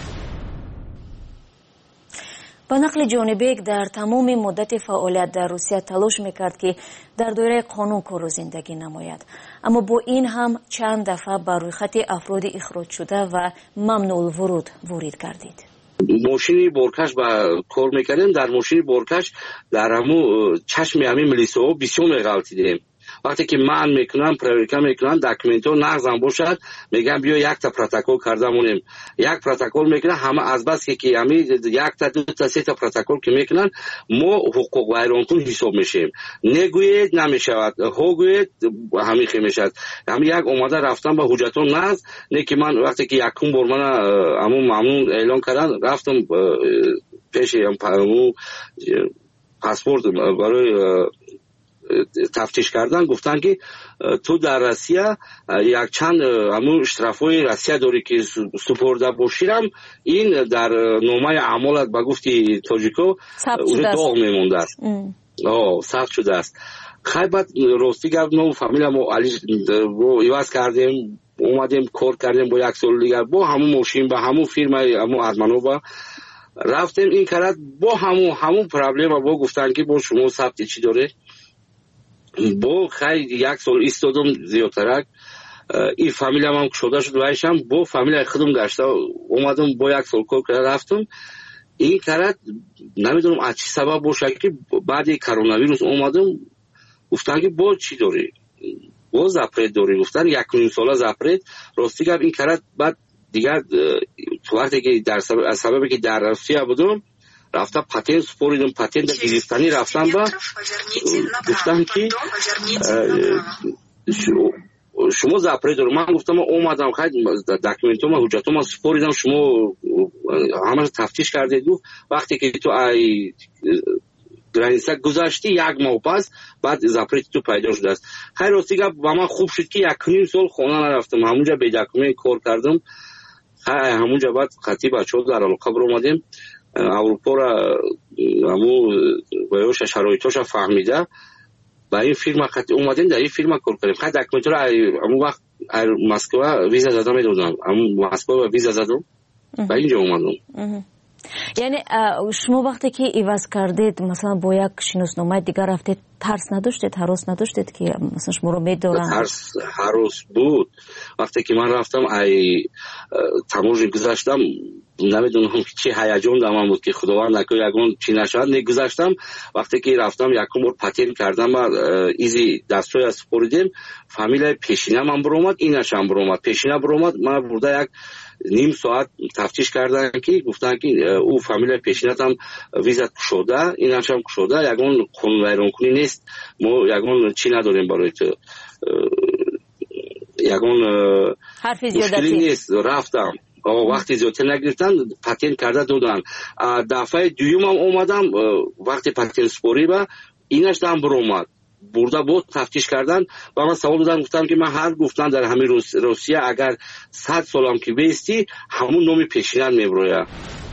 با نقل جانبیک در تمام مدت فعالیت در روسیه تلاش میکرد که در دایره قانون کار و زندگی نماید، اما با این هم چند دفعه بر روی خط افراد اخراج شده و ممنوع الورود وارد گردید. ماشینی بارکش با کار میکردیم، در ماشینی بارکش در همون چشم همین ملیسا بسیار میغلطیدیم. وقتی که من میکنم پروریکا میکنم داکیومنتو نقضم باشد میگم بیا یک تا پروتکل کردمونیم، یک پروتکل میکنن همه از بس که همین یک تا دو تا سه تا پروتکل که میکنن ما حقوق ویرانکن حساب میشیم. نگوید نمیشود، هوگوید همین خی میشد. همین یک اومده رفتم با حجتون نقض نه که من وقتی که یکم بار من همون ممنون اعلان کردن رفتم پیش همون پاسپورت برای تفتیش کردن، گفتن که تو در روسیه یک چند همون اشترافای روسیه داری که سپرده باشیرم، این در نامه اعمالت به گفتی تاجیکو اون داغ میمونده است، آه سخت شده است. خیلی بعد راستی گفتم فامیلم و علی رو ایواز کردیم، اومدیم کار کردیم با یک سال دیگر با همون ماشین با همون فیرم همون ارمانووا رفتیم. این کرد با همون همون پرابلم با گفتن که با شما ثبت چی داره. با خیلی یک سال ایستادم زیادترک این فامیلم هم شده شد وایشم با فامیل خودم گشته اومدم با یک سال کار کرده رفتم. این کرد نمیدونم از چی سبب باشه که بعد کرونا ویروس اومدم گفتن که با چی داری، با زپرید داری، گفتن یک نیم ساله زپرید. راستی گفت این کرد بعد دیگر تو وقتی که در سبب از سببی که در روسیه بودم رفتم پتنت سپوریدم، پتنت گرفتنی رفتم با گفتم که شما زپرید دارم. من گفتم اومدم خیلی داکیومنتوم حجتوم سپوریدم، شما همه تفتیش کردید. وقتی که تو ای گرانیسه گذاشتی یک ماه پس بعد زپرید تو پیدا شده است. خیلی راستی گفت با من خوب شد که یک نیم سال خونه نرفتم، همونجا به داکیومنت کار کردم. همونجا بعد خطی بچه‌ها در علاقه بر اومدیم اروپا را همو بایوش شرایطش فهمیده با این فیلم قطعی اومدیم در این فیلم کار کنیم. خیلی دکمنتور همون وقت مسکو ویزا زدم میدونم همون مسکو ویزا زدم و اینجا اومدم. یعنی شما وقتی که ایواز کردید مثلا با یک شناسنامه دیگر رفتید ترس نداشتید؟ هراس نداشتید که مثلا شما رو میدارن؟ ترس هراس بود. وقتی که من رفتم ای تماشا گذاشتم نمیدونم چه هیجان در من بود که خداوند نکنه یگون چی نشد. نگذاشتم وقتی که رفتم یکم بار پتین کردم و ایزی دستوی از سپوریدیم فامیلای پیشینه من برومد اینش هم برومد پیشینه برومد من برده یک نیم ساعت تفتیش کردن که گفتن که او فامیلای پیشینت هم ویزت شده اینش هم شده یگون قانون ویران کنی نیست ما یگون چی نداریم برای تو یگون مشکلی نیست. رفتم وقتی زیادتر نگرفتن پتین کرده دادن. دفعه دویم هم اومدم وقتی پتین سپوری با اینش دم برومد برده بود تفتیش کردن و من سوال دادم گفتم که من هر گفتن در همین روس، روسیه اگر صد سالم که بیستی همون نومی پیشینت میبروید.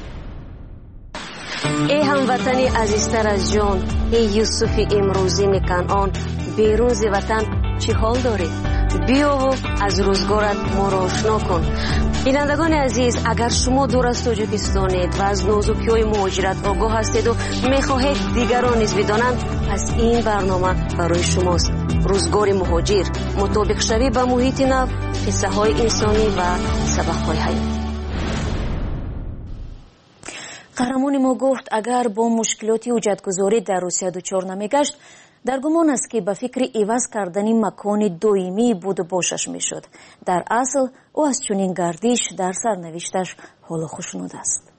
ای هموطنی عزیزتر از جان ای یوسف امروزی کنعان بیرون ز وطن چی حال داری؟ بیا و از روزگارت ما را آشنا کن. بینندگان عزیز اگر شما دور از تاجیکستانید و از نازکی‌های مهاجرت آگاه هستید و میخواهید دیگران نیز بدانند پس این برنامه برای شماست. روزگار مهاجر مطابق شوی به محیط نو قصه های انسانی و سبق های حیات. قهرمان ما گفت اگر با مشکلاتی حجتگذاری در روسیه دچار نمیگشت در گمان است که به فکر عوض کردن مکان دائمی بود باشش میشد. در اصل او از چنین گردش در سرنوشتش حالا خوشنود است.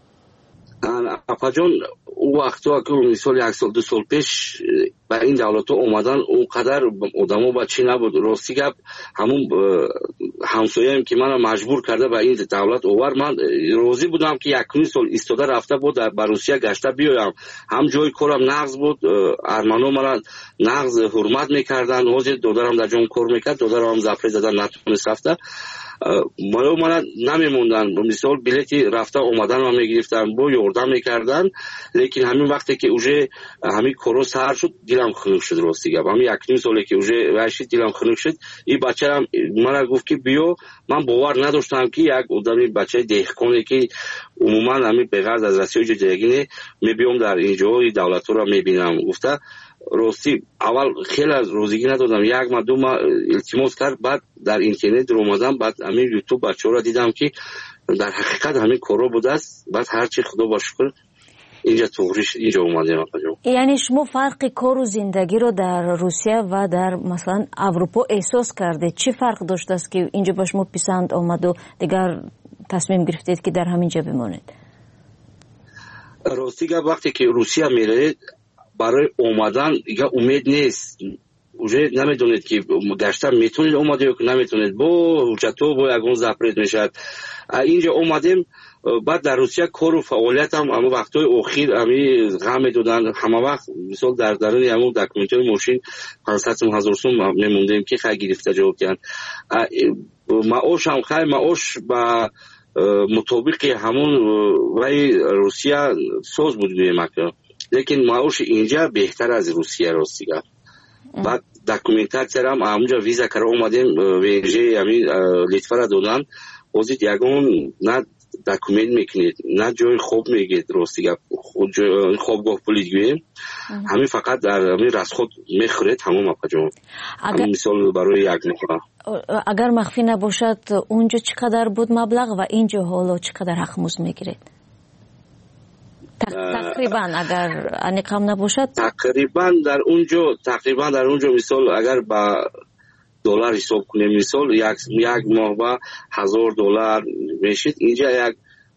اپا جان او وقتا که مثال یک سال دو سال پیش به این دولت ها اومدن اونقدر آدم ها بچه نبود. راستی گپ همون همسایه هم که من مجبور کرده به این دولت اوور من راضی بودم که یک سال ایستاده رفته بود به روسیه گشته بیایم. هم جای کارم نغز بود ارمنو مرا نغز حرمت میکردن حاضر دادرم در جام کار میکرد دادرم هم زفره زدن نتونست رفته مالو من نمیموندن مثال بلیتی رفته اومدن و میگرفتن با یاردم میکردن لیکن همین وقتی که اوجه همین کارو سر شد دیلم خنک شد. راستی گپ همین یک نیم ساله که اوجه وحشی دیلم خنک شد. این بچه هم من گفت که بیا من باور نداشتم که یک آدمی بچه دهقانی که عموما همین به غرض از رسیای جدیگینه میبیام در اینجا این دولت رو میبینم. گفته راستی اول خیلی از روزگی ندادم یک ما دو ما التماس کرد بعد در اینترنت رو اومدم بعد همین یوتیوب بچه‌ها را دیدم که در حقیقت همین کارا بوده است. بعد هر چی خدا با شکر اینجا توریش اینجا اومدیم. یعنی شما فرق کار و زندگی رو در روسیه و در مثلا اروپا احساس کرده چه فرق داشته است که اینجا با شما پسند آمد و دیگر تصمیم گرفتید که در همینجا بمانید؟ راستی وقتی که روسیه میره برای اومدن دیگه امید نیست. اوجه نمیدونید که گشتن میتونید اومده یا که نمیتونید با حجتو با یکون زپرید میشد. اینجا اومدیم بعد در روسیه کار و فعالیت هم همه وقتای اخیر همی غم میدودن همه وقت مثال در درون همون دکومنتری ماشین پانصد هزار سوم میموندیم که خیلی گرفته جواب دیدن. معاش هم خیلی معاش با مطابق همون وی روسیه سوز بود میمکه لیکن معاش اینجا بهتر از روسیه راستی گفت. بعد دکومنتاسی هم همونجا ویزا کرده اومدیم ویژه همین لیتوا را دادن بازید یکون نه دکومنت میکنید نه جای خوب میگید راستی گفت خوابگاه پلیدگویی همین فقط در همین رسخود میخورید همون مپجون همین مثال برای یک نفر. اگر مخفی نباشد اونجا چقدر بود مبلغ و اینجا حالا چقدر حقموز میگیرید؟ تقریبا اگر انقام نباشد تقریبا در اونجا تقریبا در اونجا مثال اگر با دلار حساب کنیم مثال یک یک ماه با هزار دلار میشید اینجا یک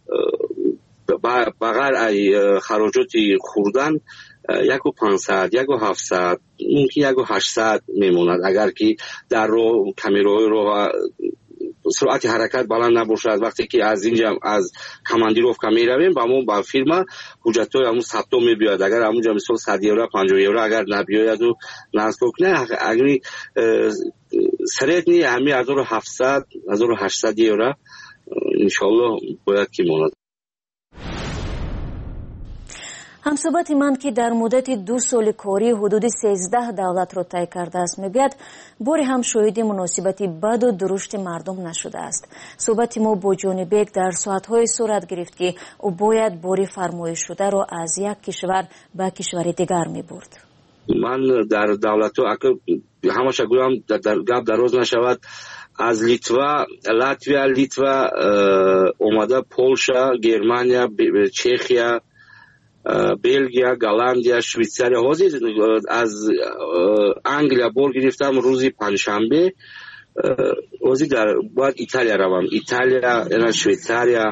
بغیر ای خراجاتی خوردن یک و پانصد یک و هفتصد ممکن یک و هشتصد میموند اگر که در رو کمیرهای رو سرعت حرکت بلند نباشد. وقتی که از اینجا از کماندیروفکا میرویم با همون با فیلم حجتای همون ثبت میبیاد اگر همونجا مثلا صد یورو پنجاه یورو اگر نبیاید و نصب کنه اگر سریعت نی همین هزار و هفتصد هزار و هشتصد یورو انشالله باید که ماند. ҳамсӯҳбати ман ки дар муддати ду соли корӣ ҳудуди сенздаҳ давлатро тай кардааст мегӯяд боре ҳам шоҳиди муносибати баду дурушти мардум нашудааст. суҳбати мо бо ҷонибек дар соатҳое сурат гирифт ки ӯ бояд бори фармоишшударо аз як кишвар ба кишвари дигар мебурд. ман дар давлатҳо ҳамаша гӯям гап дароз нашавад, аз Литва, Латвия, Литва омада, Полша, Германия, Чехия, Бельгия, Голландия, Швейцария. ҳозир аз Англия бор гирифтам рӯзи панҷшанбе. ҳозир дар бояд Италия равам. Италия, Швейцария,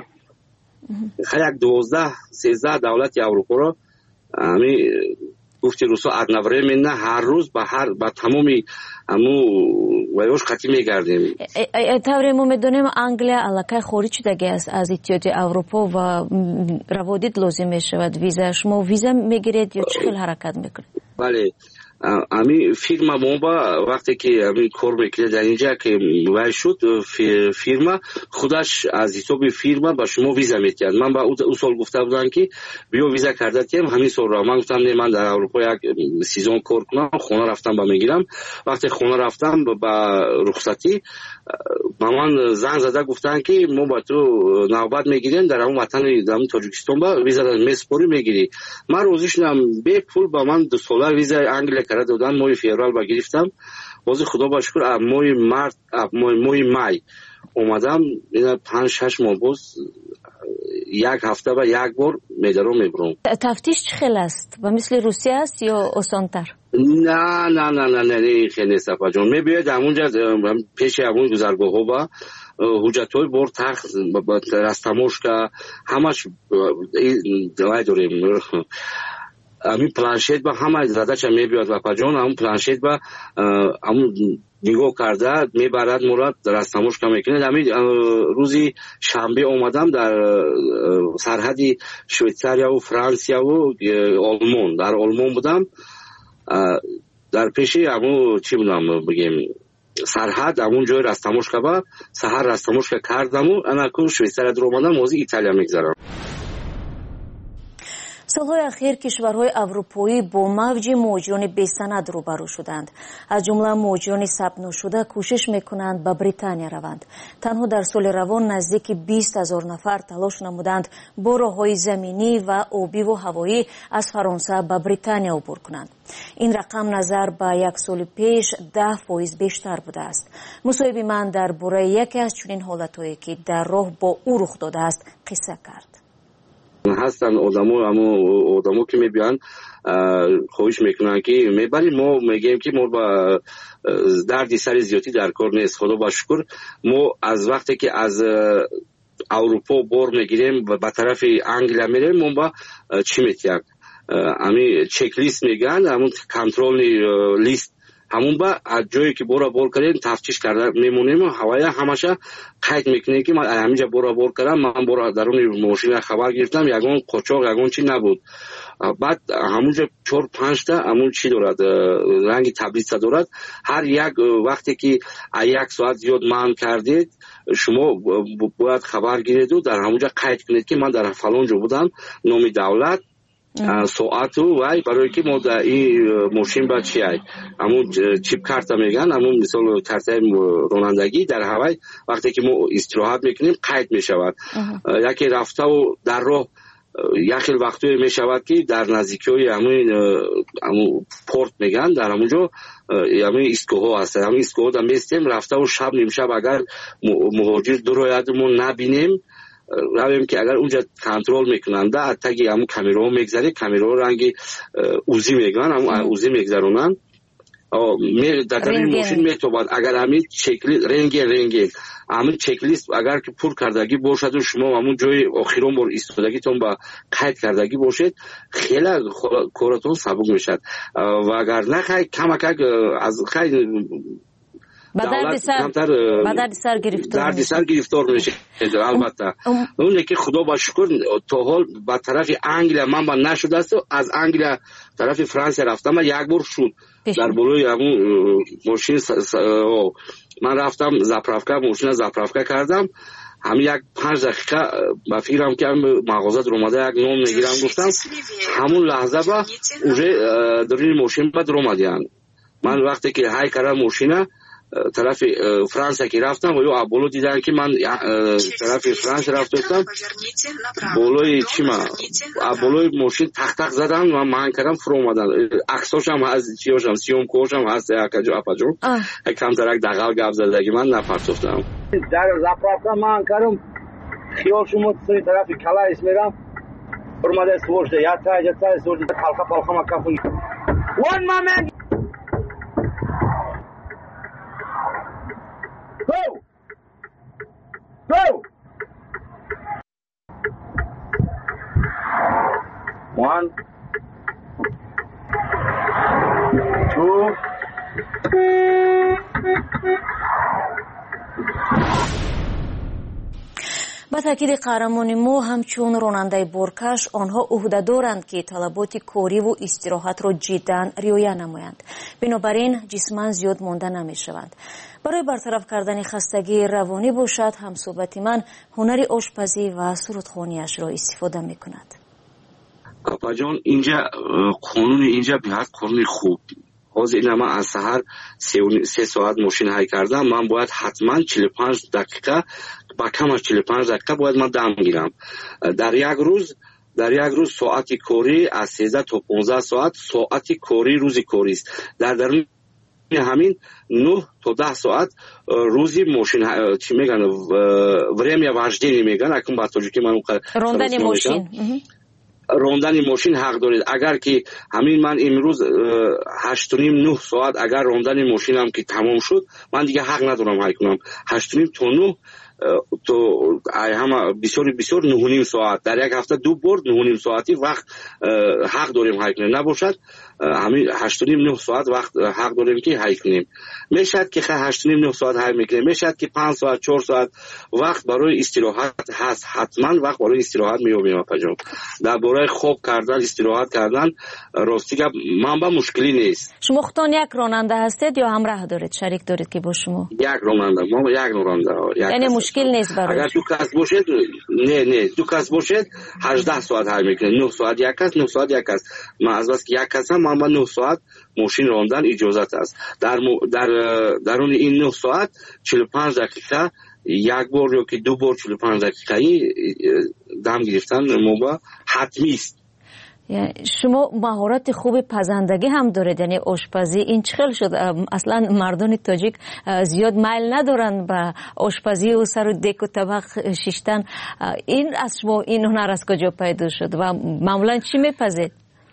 як дувоздаҳ сенздаҳ давлати Аврупоро ами гуфти рӯсо одновременно ҳар рӯз ба ҳар ба тамоми аму ваёш қатӣ мегардем. тавре мо медонем Англия аллакай хориҷ шудагиаст аз иттиҳоди Аврупо ва раводид лозим мешавад виза. шумо виза мегиред ё чӣ хел ҳаракат мекунед? бале ами фирма моба вақте ки ами кор мекунед дар инҷа ки вай шуд фирма худаш аз ҳисоби фирма ба шумо виза метиҳад. ман ба ӯ сол гуфта будам ки биё виза карда тием ҳамин сол ра. ман гуфтам не, ман дар Аврупо як сезон кор кунам, хона рафтам ба мегирам. вақте хона рафтам ба рухсатӣ ба ман занг зада гуфтанд ки мо ба ту навбат мегирем дар ҳамон ватани дар Тоҷикистон ба виза месупорӣ мегирӣ. ман розӣ шудам, бе пул ба ман ду сола виза Англия карда додан. моҳи феврал ба гирифтам. ҳозир худо ба шукр аз моҳи март моҳи май омадам. ина панҷ шаш моҳ боз як ҳафта ба як бор медаром мебурам. тафтиш чӣ хел аст? ба мисли Русия аст ё осонтар? на на на на не хеле сафаҷон мебиёед ҳамунҷа пеши ҳамун гузаргоҳҳо ба ҳуҷҷатҳои бор тахт растамошка ҳамаш вай дорем. ҳамин планшет ба ҳама задача мебиёд ва паҷон ҳамун планшет ба ҳамун нигоҳ карда мебарад моро растамошка мекунад. ҳамин рӯзи шанбе омадам дар сарҳади Швейтсарияву Франсияву Олмон. дар Олмон будам, дар пеши ҳамун чӣ будам бигем сарҳад ҳамун ҷои растамошка ба саҳар растамошка кардаму анаку Швейтсария дур омадам. ҳозир Италия мегзарам. солҳои ахир кишварҳои аврупоӣ бо мавҷи муҳоҷирони бесанад рӯбарӯ шуданд. аз ҷумла муҳоҷирони сабтношуда кӯшиш мекунанд ба Британия раванд. танҳо дар соли равон наздики бист ҳазор нафар талош намуданд бо роҳҳои заминӣ ва обиву ҳавоӣ аз Фаронса ба Британия убур кунанд. ин рақам назар ба як соли пеш даҳ фоиз бештар будааст. мусоҳиби ман дар бораи яке аз чунин ҳолатҳое ки дар роҳ бо ӯ рух додааст қисса кард. ҳастанд одамо амо одамо ки мебиёнд хоҳиш мекунанд ки мебарем. мо мегӯем ки мо ба дарди сари зиёдӣ дар кор нест. худо ба шукр мо аз вақте ки аз Аврупо бор мегирем ба тарафи Англия мерем, мо ба чӣ метиҳад ами чеклист мегӯянд, ҳамун контролни лист ҳамун ба аз ҷое ки бора бор кардем тафтиш карда мемонем. ҳавая ҳамаша қайд мекунем ки ман ҳаминҷа бора бор кардам, ман бора даруни мошина хабар гирифтам, ягон қочоқ ягон чӣ набуд. баъд ҳамунҷа чор панҷта ҳамун чӣ дорад, ранги таблица дорад. ҳар як вақте ки як соат зиёд манъ кардед шумо бояд хабар гиреду дар ҳамунҷа қайд кунед ки ман дар фалон ҷо будам, номи давлат, соату вай барое ки мо дар ин мошин ба чи ай ҳамун чип карта мегӯянд, ҳамун мисол картаи ронандагӣ дар ҳавай вақте ки мо истироҳат мекунем қайд мешавад. яке рафтаву дар роҳ як хел вақтое мешавад ки дар наздикиҳои ҳамун порт мегӯянд, дар ҳамунҷо ҳамин истгоҳҳо ҳастанд. ҳамин истгоҳҳо да местем рафтаву шаб нимшаб агар муҳоҷир дурояду мо набинем равем ки агар унҷа контрол мекунанд да таги ҳамун камераҳо мегзарем, камераҳо ранги узи мегӯянд, ҳамун узи мегзаронанд, дар дари мошин метобад. агар ҳамин чеклист рентген рентген ҳамин чеклист агар ки пур кардагӣ бошаду шумо ҳамун ҷои охирон бор истодагитон ба қайд кардагӣ бошед, хеле коратон сабук мешавад. ва агар на хай камакак аз хай ба дарди сар гирифтор мешед. албатта оне ки худо ба шукр то ҳол ба тарафи Англия ман ба нашудасту, аз Англия тарафи Франсия рафтам, як бор шуд дар болои ҳамун мошин ман рафтам заправка, мошина заправка кардам. همین یک پنج دقیقه با فکرم که مغازه در اومده یک نون میگیرم گفتم همون لحظه با اوجه درین ماشین با در اومدیان. من وقتی که های کردم ماشینه طرف فرانسه که رفتم و یو ابولو دیدن که من طرف فرانسه رفتم بولوی چی ما ابولوی ماشین تخت تخت زدم و من کردم فرو اومدن عکساشم از چیاشم سیوم کوشم هست اکجو اپاجو کم ترک دغل گاب زدگی من نپرتفتم در زفرافتا من کردم خیال شما سری طرف کلاس میرم اومده سوژده یا تا یا تا سوژده حلقه حلقه ما کافی one moment Go! Go! One, two, با تاکید قهرمان مو همچون راننده بارکش آنها عهده دارند که طلبات کاری و استراحت را جدا رعایت نمایند. بنابراین جسماً زیاد مانده نمی شوند. برای برطرف کردن خستگی روانی باشد همصحبت من هنر آشپزی و سرودخوانی‌اش را استفاده می کند. کاپا جان اینجا قانون اینجا بیاد قانون خوب. حاضر اینا من از سحر سه ساعت ماشین های کردم من باید حتما چهل و پنج دقیقه با کم از چهل و پنج دقیقه باید من دم گیرم. در یک روز در یک روز ساعتی کاری از سیزده تا پانزده ساعت ساعتی کاری روزی کاری است. در درون همین نه تا ده ساعت روزی ماشین چی میگن время вождения میگن اکن با توجه من راندن ماشین راندن ماشین حق دارید. اگر که همین من امروز هشت و نیم نه ساعت اگر راندن ماشینم که تمام شد من دیگه حق ندارم های کنم هشت و نیم تا نه تو همه بسیار بسیار نه و نیم ساعت در یک هفته دو بار نه و نیم ساعتی وقت حق داریم های کنیم نباشد همین هشت و نیم نه ساعت وقت حق داریم که های کنیم. میشد که هشت و نیم نه ساعت های میکنیم میشد که پنج ساعت چهار ساعت وقت برای استراحت هست حتما وقت برای استراحت میوبیم پجام در برای خوب کردن استراحت کردن راستی که من با مشکلی نیست. شما خودتان یک راننده هستید یا همراه دارید شریک دارید که با شما؟ یک راننده ما یک راننده یعنی مشکل نیست برای اگر دو کس باشید نه نه دو کس باشید هجده ساعت های میکنه نه ساعت یک کس نه ساعت یک کس من از بس که یک کس هم من با نه ساعت ماشین راندن اجازت است. در در درون این نه ساعت چهل و پنج دقیقه یک بار یا که دو بار چهل و پنج دقیقه دم گرفتن موبا حتمی است. یعنی شما مهارت خوب پزندگی هم دارید یعنی آشپزی این چخل شد اصلا مردان تاجیک زیاد میل ندارن به آشپزی و سر و دک و طبق شیشتن این از شما این هنر از کجا پیدا شد و معمولا چی میپزید؟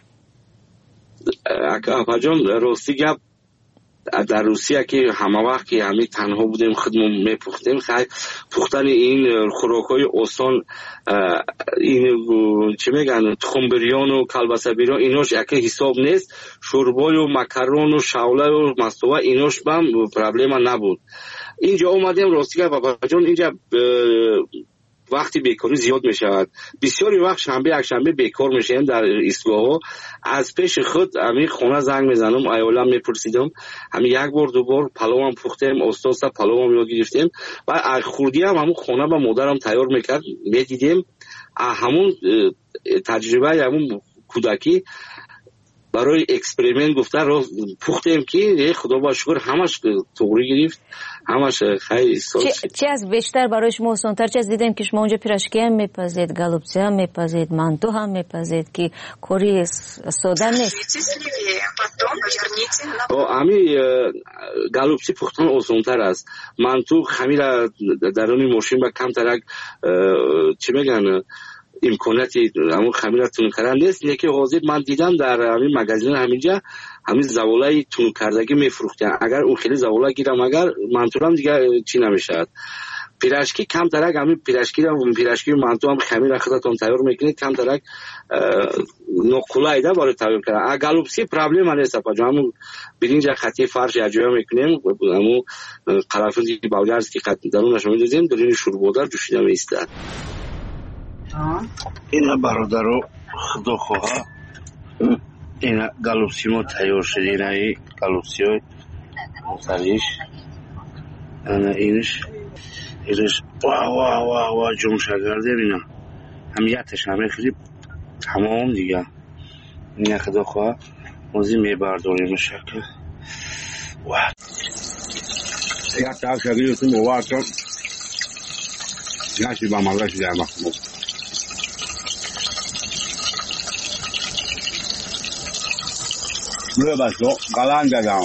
اکا جان راستی گپ در روسیه که همه وقت که همه تنها بودیم خودمون میپختیم خیلی پختن این خوراکای آسان این چی میگن تخم بریان و کلبسه بریان ایناش یکی حساب نیست. شوربای و مکرون و شوله و مستوه ایناش بم پرابلم نبود. اینجا اومدیم راستی که بابا جان اینجا وقتی بیکاری زیاد می شود بسیاری وقت شنبه یک شنبه بیکار میشیم در ایستگاه از پیش خود همین خونه زنگ میزنم ایالم میپرسیدم همین یک بار دو بار پلو هم پختیم استاد پلو هم یاد گرفتیم و خوردی هم همون خونه با مادرم تیار میکرد میدیدیم همون تجربه همون کودکی برای اکسپریمنت گفته رو پختیم که خدا با شکر همش توری گرفت همش خیلی ساز. چی از بیشتر برای شما آسان‌تر چی از دیدیم که شما اونجا پیراشکی هم میپزید گالوپسی هم میپزید مانتو هم میپزید که کاری ساده نیست. امی گالوپسی پختن آسان‌تر است. مانتو خمیر درون ماشین با کم ترک چی میگن امکاناتی همون خمیر تون کردن نیست. یکی حاضر من دیدم در همین مغازه همینجا همین زوالای تون کردگی میفروختن اگر اون خیلی زوالا گیرم اگر منطورم دیگه چی نمیشد. پیراشکی کم ترک همین پیراشکی رو اون پیراشکی منطور هم خمیر خودتون تیار میکنید کم ترک نقلای ده برای تیار کردن. گالوپسی پرابلم نیست پا همون برینج خطی فرش اجرا میکنیم همون قرافون که باوجرز که خط درونش میذاریم درین شوربودار جوشیده میسته. اینا برادرو خدا خواه اینا گالوپسی ما تیار شده اینا ای گالوپسی های متریش اینا اینش ایرش واه واه واه واه جون شگرده بینم هم یتش همه خیلی تمام دیگه این خدا خواه موزی میبرداریم شکل واه یک تا شگری تو موار کن نشی با مالش در مخمو بله بسو قلن دادم.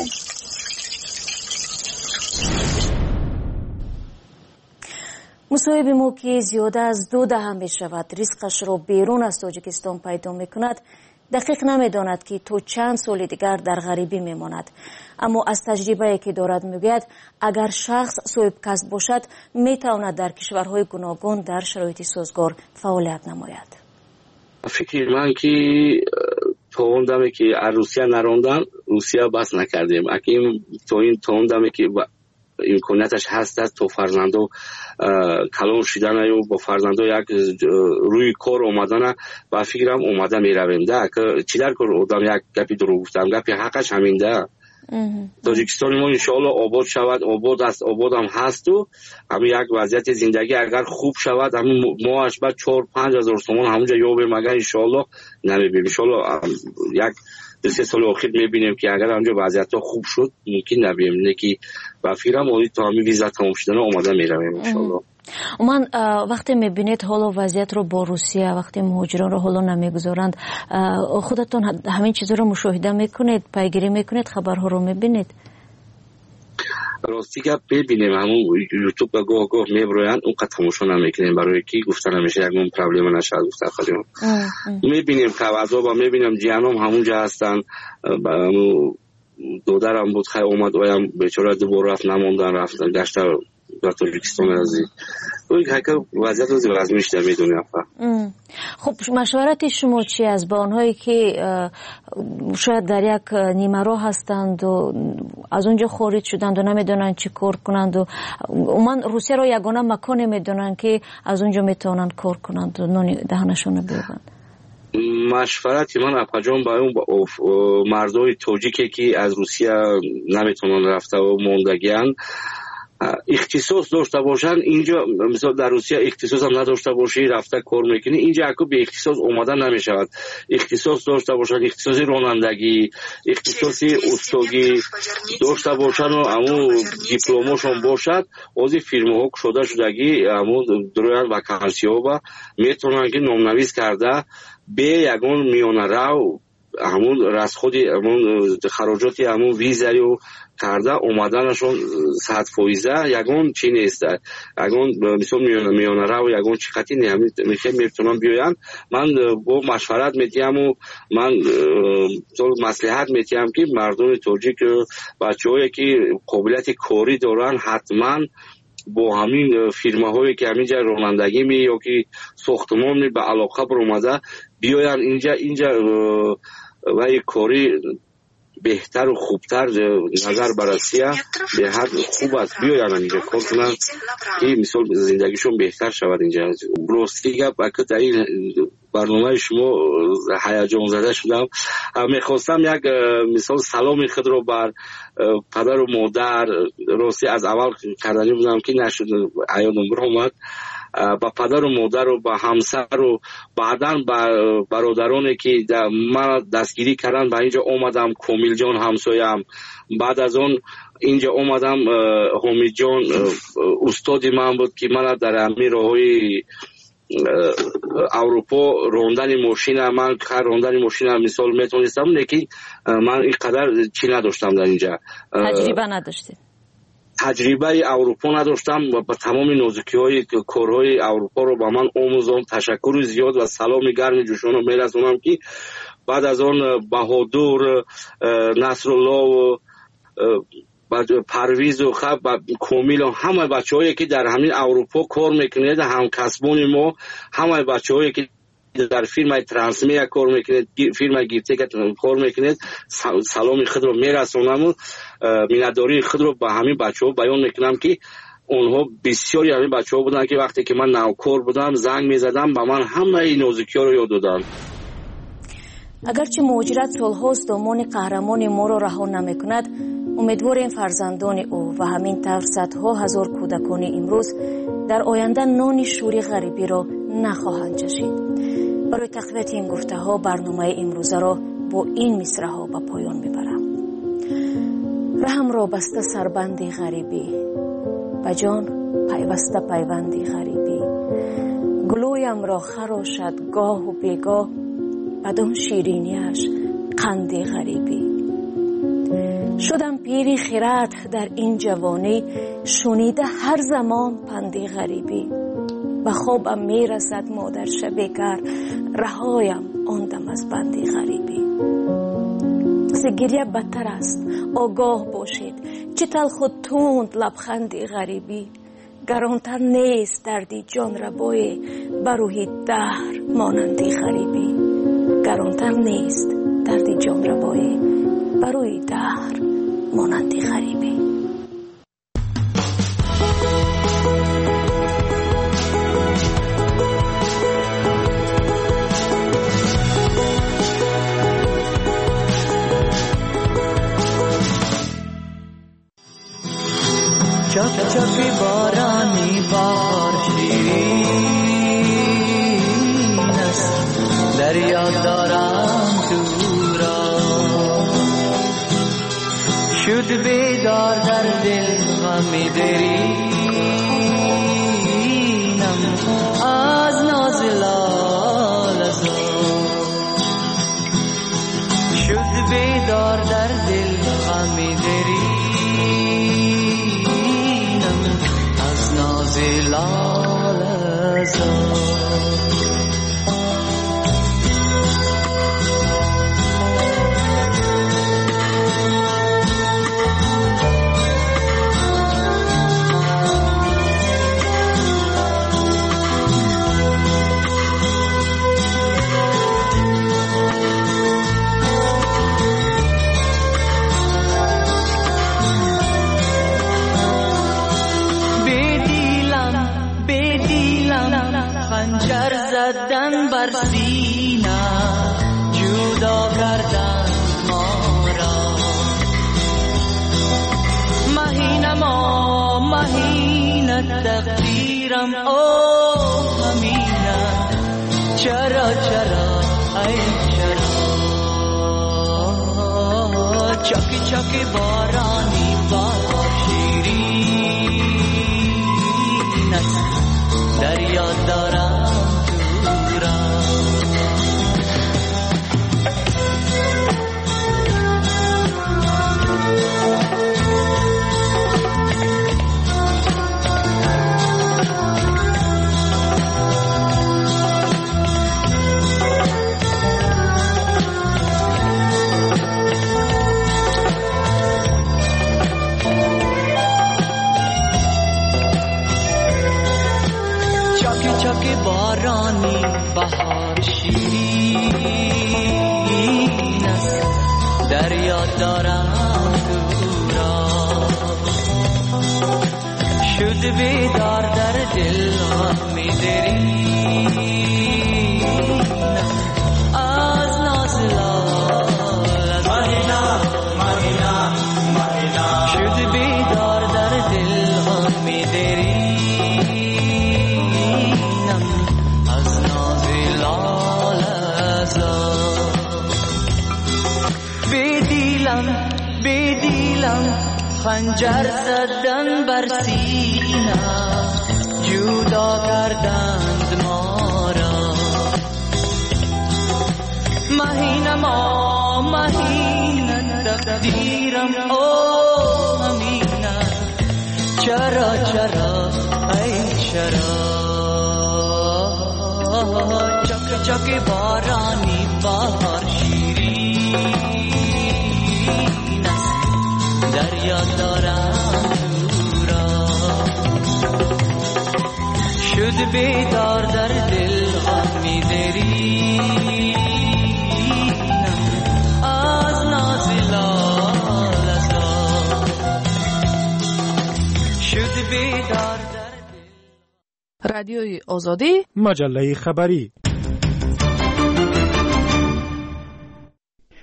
مصاحب ما که زیاده از دو دهم می شود ریسکش را بیرون از تاجیکستان پیدا می کند دقیق نمی داند که تو چند سال دیگر در غریبی می ماند. اما از تجربه که دارد می گوید اگر شخص صاحب کسب باشد می تواند در کشورهای گوناگون در شرایط سازگار فعالیت نماید. فکر من که توندمه که روسیه نراندن روسیه بس نکردیم اگه تو این توندمه که امکانیتش هست است تو فرزندو کلان شدن و با فرزندو یک روی کار اومدن و فکرم اومده میرویم ده که چی در کار آدم یک گپی درو گفتم گپی حقش همین ده تاجیکستان ما انشاءالله آباد شود آباد است آباد هم هست و همین یک وضعیت زندگی اگر خوب شود همین ماهش بعد چهار پنج هزار تومان همونجا یابیم اگر انشاءالله نمیبینیم انشاءالله یک دو سه سال آخر میبینیم که اگر همونجا وضعیت خوب شد ممکن نبیم نه که و فکرم آدی تا همین ویزا تمام شدن آماده میرویم انشاءالله. من وقتی میبینید حالا وضعیت رو با روسیه وقتی مهاجران رو حالا نمیگذارند خودتون همین چیزا رو مشاهده میکنید پیگیری میکنید خبرها رو میبینید؟ راستی که ببینیم همون یوتیوب و گاه گاه میبرویند اون قد تماشا نمیکنیم برای کی گفتن همیشه یک نون پرابلم نشد گفتن خودمون میبینیم خبرها با میبینیم جیانم همونجا هستن دودرم بود خیلی اومد اویم بیچاره دوباره رفت نموندن رفتن گشتر در تاجیکستان ازی اون که وضعیت روزی وزمیش در میدونیم. خب مشورت شما چی از با آنهایی که شاید در یک نیمه راه هستند و از اونجا خارج شدند و نمیدونن چی کار کنند و من روسیه رو یگانه مکانی میدونن که از اونجا میتونن کار کنند و نانی دهنشون بیابند؟ مشورتی من اپاجان با اون مردای تاجیکی که از روسیه نمیتونن رفته و موندگیان اختصاص داشته باشن اینجا مثلا در روسیه اختصاص هم نداشته باشی رفته کار میکنی اینجا اکو به اختصاص اومدن نمیشود اختصاص داشته باشن اختصاص رانندگی اختصاص استادی داشته باشن و همون دیپلماشون باشد از فیرم ها شده شدگی همون درویان وکانسی ها با میتونن که نامنویس کرده به یگون میانه رو همون رسخودی همون خراجاتی همون ویزایی و کرده اومدنشون صد فویزه یگون چی نیست یگون مثلا میانه میانه رو یگون چی خطی نمیشه میتونم بیاین من با مشورت میتیم و من مصلحت میتیم که مردم تاجیک بچه هایی که قابلیت کاری دارن حتما با همین فیرمه هایی که همینجا رانندگی می یا که ساختمان می به علاقه بر اومده بیاین اینجا اینجا و یک کاری بهتر و خوبتر نظر برسیه به حد خوب است بیاین اینجا کار کنن که مثال زندگیشون بهتر شود اینجا. راستی گپ اگه این برنامه شما هیجان زده شدم میخواستم یک مثال سلام خود رو بر پدر و مادر راستی از اول کردنی بودم که نشد عیادم برآمد با پدر و مادر و با همسر و بعداً با برادرانی که من دستگیری کردن با اینجا اومدم کامیل جان همسایم بعد از اون اینجا اومدم حمید جان استادی من بود که من در همین راههای اروپا راندن ماشین من کار راندن ماشین مثال میتونستم لیکن من اینقدر چی نداشتم در اینجا تجربه نداشتم تجربه اروپا نداشتم و با تمام نازکی های کارهای اروپا رو با من آموزم تشکر زیاد و سلام گرم جوشان رو میرسونم که بعد از آن بهادر نصرالله و پرویز و خب کامیل و همه بچه هایی که در همین اروپا کار میکنید هم کسبان ما همه بچه هایی که در فیلم ترانسمیا کار میکنید فیلم گیرته که کار میکنید سلام خود رو میرسونم و مینداری خود رو به همین بچه ها بیان میکنم که اونها بسیاری همین بچه ها بودن که وقتی که من نوکار بودم زنگ میزدم به من همه این نازکی ها رو یاد دادن. اگرچه مهاجرت سالهاست دامان قهرمان ما را رها نمیکند امیدواریم فرزندان او و همین طور صدها هزار کودکان امروز در آینده نان شوری غریبی را نخواهند چشید. برای تقویت این گفته ها برنامه امروزه را با این مصرع ها به پایان میبرم. رحم را بسته سربندی غریبی، به جان پیوسته پیوندی غریبی. گلویم را خراشد گاه و بیگاه، بدان شیرینیش قندی غریبی. شدم پیری خیرات در این جوانی، شنیده هر زمان پندی غریبی. به خوابم میرسد مادر شبیکر، رهایم آندم از بندی غریبی. ز گریه بدتر است آگاه باشید، چه تلخ و تند لبخندی غریبی. گرانتر نیست دردی جان ربای، بروی دهر مانندی غریبی. گرانتر نیست دردی جان ربای، بروی دهر مانندی غریبی. چپ چپی بارانی بهار شیرین است، دریا دارم تو را. شد بیدار در دل غم درینم، از ناز لالزار. شد بیدار در دل غم درینم، خنجر زدن بر سینه، جدا کردن ما را. مهینه ما مهینه تقدیرم، او همینه. چرا چرا ای چرا، چاکی چاکی بارانی بهار شیرین است، دریا دارم تو را. چاکی بارانی بهار شیرین است، دریا دارم تو را. شد بیدار در دل غم درینم، از ناز لالزار. مهینه مهینه مهینه، شد بیدار در دل غم درینم، بدیلم خنجر زدن بر سینه، جدا کردند ما را. مهینه ما مهینه تقدیرم، او همینه. چرا چرا ای چرا، چک چک بارانی بهار شیرین است، دریا دارم تو را. شد بیدار در دل غمی درینم، از ناز لالزار. شد بیدار در دل. رادیوی آزادی، مجله خبری.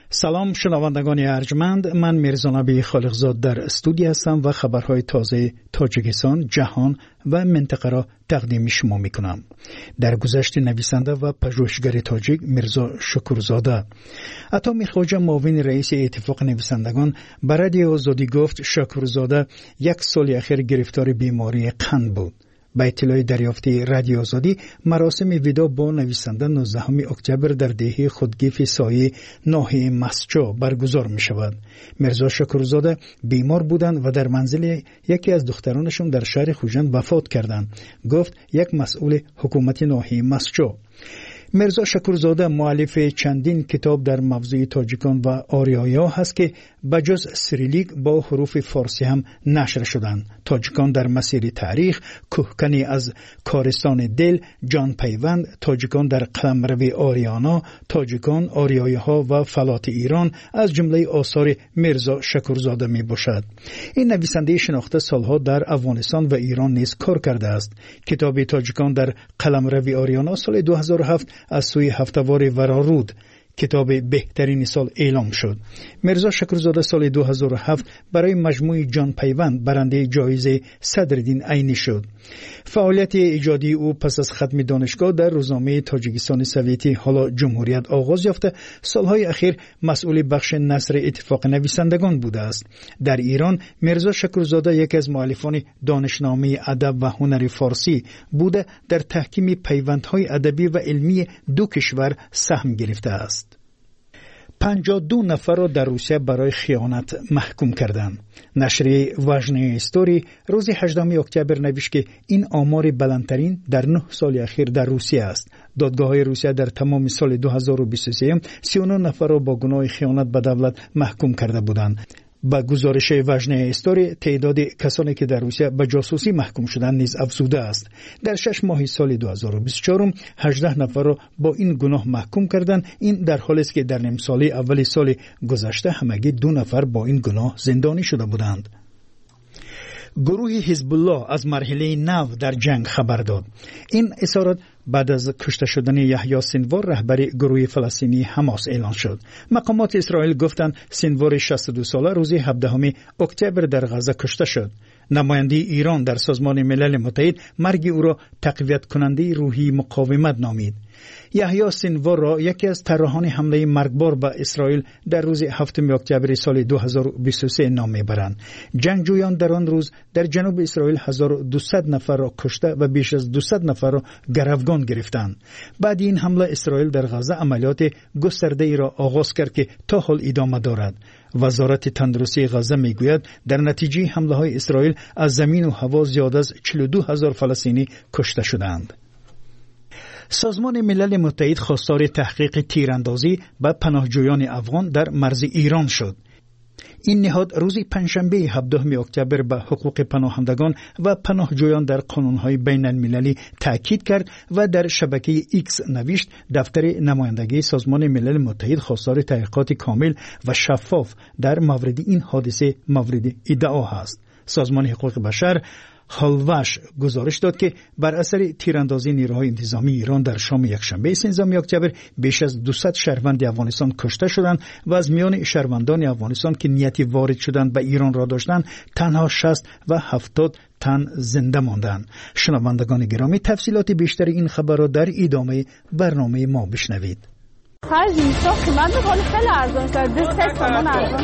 سلام شنوندگان ارجمند، من میرزا خالقزاد در استودیو هستم و خبرهای تازه تاجیکستان، جهان و منطقه را تقدیم شما میکنم. در گذشت نویسنده و پژوهشگر تاجیک میرزا شکورزاده عطا میرخواجه معاون رئیس اتفاق نویسندگان به رادیو آزادی گفت شکورزاده یک سال اخیر گرفتار بیماری قند بود. با اطلاع دریافتی رادیو آزادی مراسم ویدا با نویسنده نوزدهم اکتبر در دهه خودگیف سایه ناحیه مسجو برگزار می شود. میرزا شکورزاده بیمار بودند و در منزل یکی از دخترانشون در شهر خوجند وفات کردند، گفت یک مسئول حکومت ناحیه مسجو. میرزا شکورزاده مؤلف چندین کتاب در موضوع تاجیکان و آریایا هست که بجز سریلیک با حروف فارسی هم نشر شدند. تاجیکان در مسیر تاریخ، کوهکنی از کارستان دل، جان پیوند، تاجیکان در قلمرو آریانا، تاجیکان، آریایی‌ها و فلات ایران از جمله آثار میرزا شکورزاده می باشد. این نویسنده شناخته سالها در افغانستان و ایران نیز کار کرده است. کتاب تاجیکان در قلمرو آریانا سال دو هزار و هفت از سوی هفتوار ورارود کتاب بهترین سال اعلام شد. میرزا شکورزاده سال دو هزار و هفت برای مجموعه جان پیوند برنده جایزه صدرالدین عینی شد. فعالیت ایجادی او پس از ختم دانشگاه در روزنامه تاجیکستان سوویتی حالا جمهوریت آغاز یافته، سالهای اخیر مسئول بخش نثر اتفاق نویسندگان بوده است. در ایران میرزا شکورزاده یکی از مؤلفان دانشنامه ادب و هنر فارسی بوده، در تحکیم پیوندهای ادبی و علمی دو کشور سهم گرفته است. پنجاه و دو نفر را در روسیه برای خیانت محکوم کردند. نشریه واژنه استوری روز هجدهم اکتبر نوشت که این آمار بلندترین در نه سال اخیر در روسیه است. دادگاه‌های روسیه در تمام سال دو هزار و بیست و سه سی و نه نفر را با گناه خیانت به دولت محکوم کرده بودند. با گزارش واژنه استوری تعداد کسانی که در روسیه به جاسوسی محکوم شدند نیز افزوده است. در شش ماه سال دو هزار و بیست و چهار هجده نفر را با این گناه محکوم کردند. این در حالی است که در نیم ساله اول سال گذشته همگی دو نفر با این گناه زندانی شده بودند. گروه حزب الله از مرحله نو در جنگ خبر داد. این اظهارات بعد از کشته شدن یحیی سینوار رهبر گروه فلسطینی حماس اعلان شد. مقامات اسرائیل گفتند سینوار شصت و دو ساله روز هفدهم اکتبر در غزه کشته شد. نماینده ایران در سازمان ملل متحد مرگ او را تقویت کننده روحی مقاومت نامید. یحیی سینوار را یکی از طراحان حمله مرگبار به اسرائیل در روز هفتم اکتبر سال دو هزار و بیست و سه نام میبرند. جنگجویان در آن روز در جنوب اسرائیل هزار و دویست نفر را کشته و بیش از دویست نفر را گروگان گرفتند. بعد این حمله اسرائیل در غزه عملیات گسترده ای را آغاز کرد که تا حال ادامه دارد. وزارت تندرستی غزه میگوید در نتیجه حمله های اسرائیل از زمین و هوا زیاد از چهل و دو هزار فلسطینی کشته شدند. سازمان ملل متحد خواستار تحقیق تیراندازی به پناهجویان افغان در مرز ایران شد. این نهاد روز پنجشنبه هفدهم اکتبر به حقوق پناهندگان و پناهجویان در قانون‌های بین المللی تاکید کرد و در شبکه ایکس نوشت دفتر نمایندگی سازمان ملل متحد خواستار تحقیقات کامل و شفاف در مورد این حادثه مورد ادعا است. سازمان حقوق بشر هالوش گزارش داد که بر اثر تیراندازی نیروهای انتظامی ایران در شام یکشنبه سیزدهم اکتبر بیش از دویست شهروند افغانستان کشته شدند و از میان شهروندان افغانستان که نیتی وارد شدن به ایران را داشتند تنها شصت و هفتاد تن زنده ماندند. شنوندگان گرامی، تفصیلات بیشتر این خبر را در ادامه برنامه ما بشنوید. خرج اینجا قیمت می‌کنه خیلی ارزان است. دو سه تومن ارزان.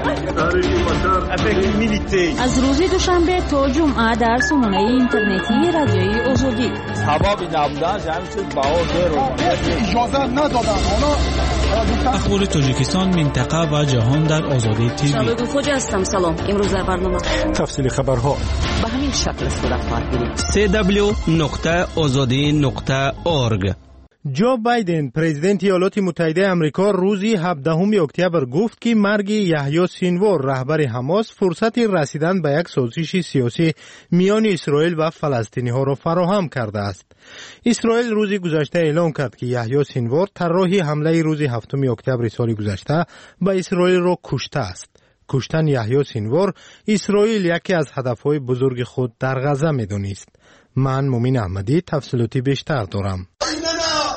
از روز دوشنبه تا جمعه در سامانه اینترنتی رادیوی آزادی. ثوابی نبودن همین چیز بهادر رو اجازه ندادن. اخبار تاجیکستان، منطقه و جهان در آزادی تیوی. شبکه خوج هستم. سلام. امروز در برنامه تفصیل خبرها به همین شکل صورت خواهد گرفت. سی دبلیو نقطه آزادی نقطه اورگ. جو بایدن پرزیدنت ایالات متحده آمریکا روزی هفدهم اکتبر گفت که مرگ یحیی سینوار رهبر حماس فرصت رسیدن به یک سازش سیاسی میان اسرائیل و فلسطینی ها را فراهم کرده است. اسرائیل روزی گذشته اعلام کرد که یحیی سینوار طراح حمله روز هفتم اکتبر سال گذشته به اسرائیل را کشته است. کشتن یحیی سینوار اسرائیل یکی از هدفهای بزرگ خود در غزه می‌دانست. من مومن احمدی تفصیلاتی بیشتر دارم.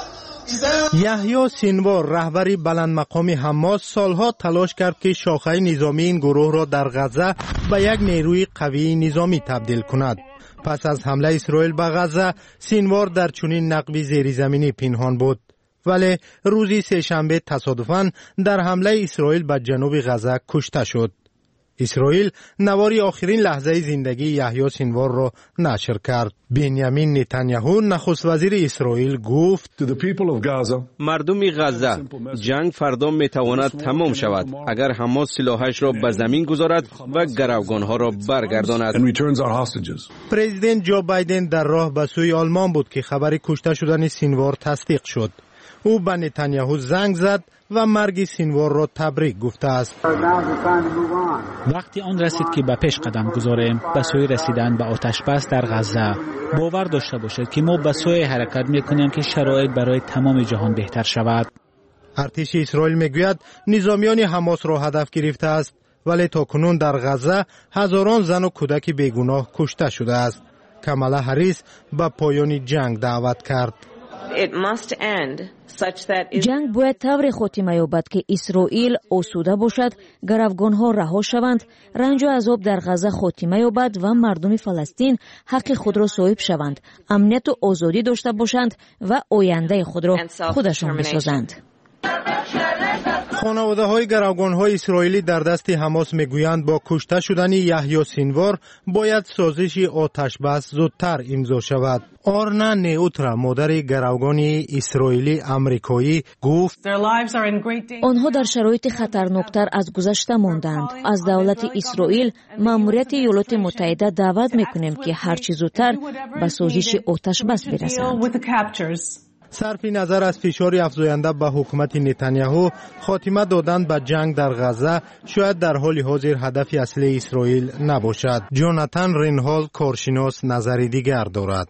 یحیی سینوار رهبری بلند مقام حماس سالها تلاش کرد که شاخه نظامی این گروه را در غزه به یک نیروی قوی نظامی تبدیل کند. پس از حمله اسرائیل به غزه سینوار در چنین نقبی زیرزمینی پنهان بود، ولی روزی سه‌شنبه تصادفاً در حمله اسرائیل به جنوب غزه کشته شد. اسرائیل نواری آخرین لحظه زندگی یحیی سینوار را نشر کرد. بنیامین نتانیاهو نخست وزیر اسرائیل گفت: مردم غزه، جنگ فردا میتواند تمام شود اگر حماس سلاحش را به زمین گذارد و گروگانها را برگرداند. پرزیدنت جو بایدن در راه به سوی آلمان بود که خبر کشته شدن سینوار تصدیق شد. او به نتانیاهو زنگ زد و مرگ سینوار را تبریک گفته است. وقتی آن رسید که به پیش قدم گذاریم به سوی رسیدن به آتش بس در غزه. باور داشته باشید که ما به سوی حرکت میکنیم که شرایط برای تمام جهان بهتر شود. ارتش اسرائیل میگوید نظامیان حماس را هدف گرفته است، ولی تاکنون در غزه هزاران زن و کودک بیگناه کشته شده است. کامالا هریس به پایان جنگ دعوت کرد. جنگ باید طور خاتمه یابد که اسرائیل آسوده باشد، گروگانها رها شوند، رنج و عذاب در غزه خاتمه یابد و مردم فلسطین حق خود را صاحب شوند، امنیت و آزادی داشته باشند و آینده خود را خودشان بسازند. خانواده های گروگان های اسرائیلی در دست حماس میگویند با کشته شدن یحیی سینوار باید سازش آتش بس زودتر امضا شود. آرنا نیوترا مادر گروگان اسرائیلی امریکایی گفت: آنها در شرایط خطرناکتر از گذشته ماندند. از دولت اسرائیل ماموریت ایالات متحده دعوت میکنیم که هرچی زودتر به سازش آتش بس برسند. صرف نظر از فشار افزاینده به حکومت نتانیاهو، خاتمه دادن به جنگ در غزه شاید در حال حاضر هدف اصلی اسرائیل نباشد. جوناتان رینهال کارشناس نظری دیگر دارد.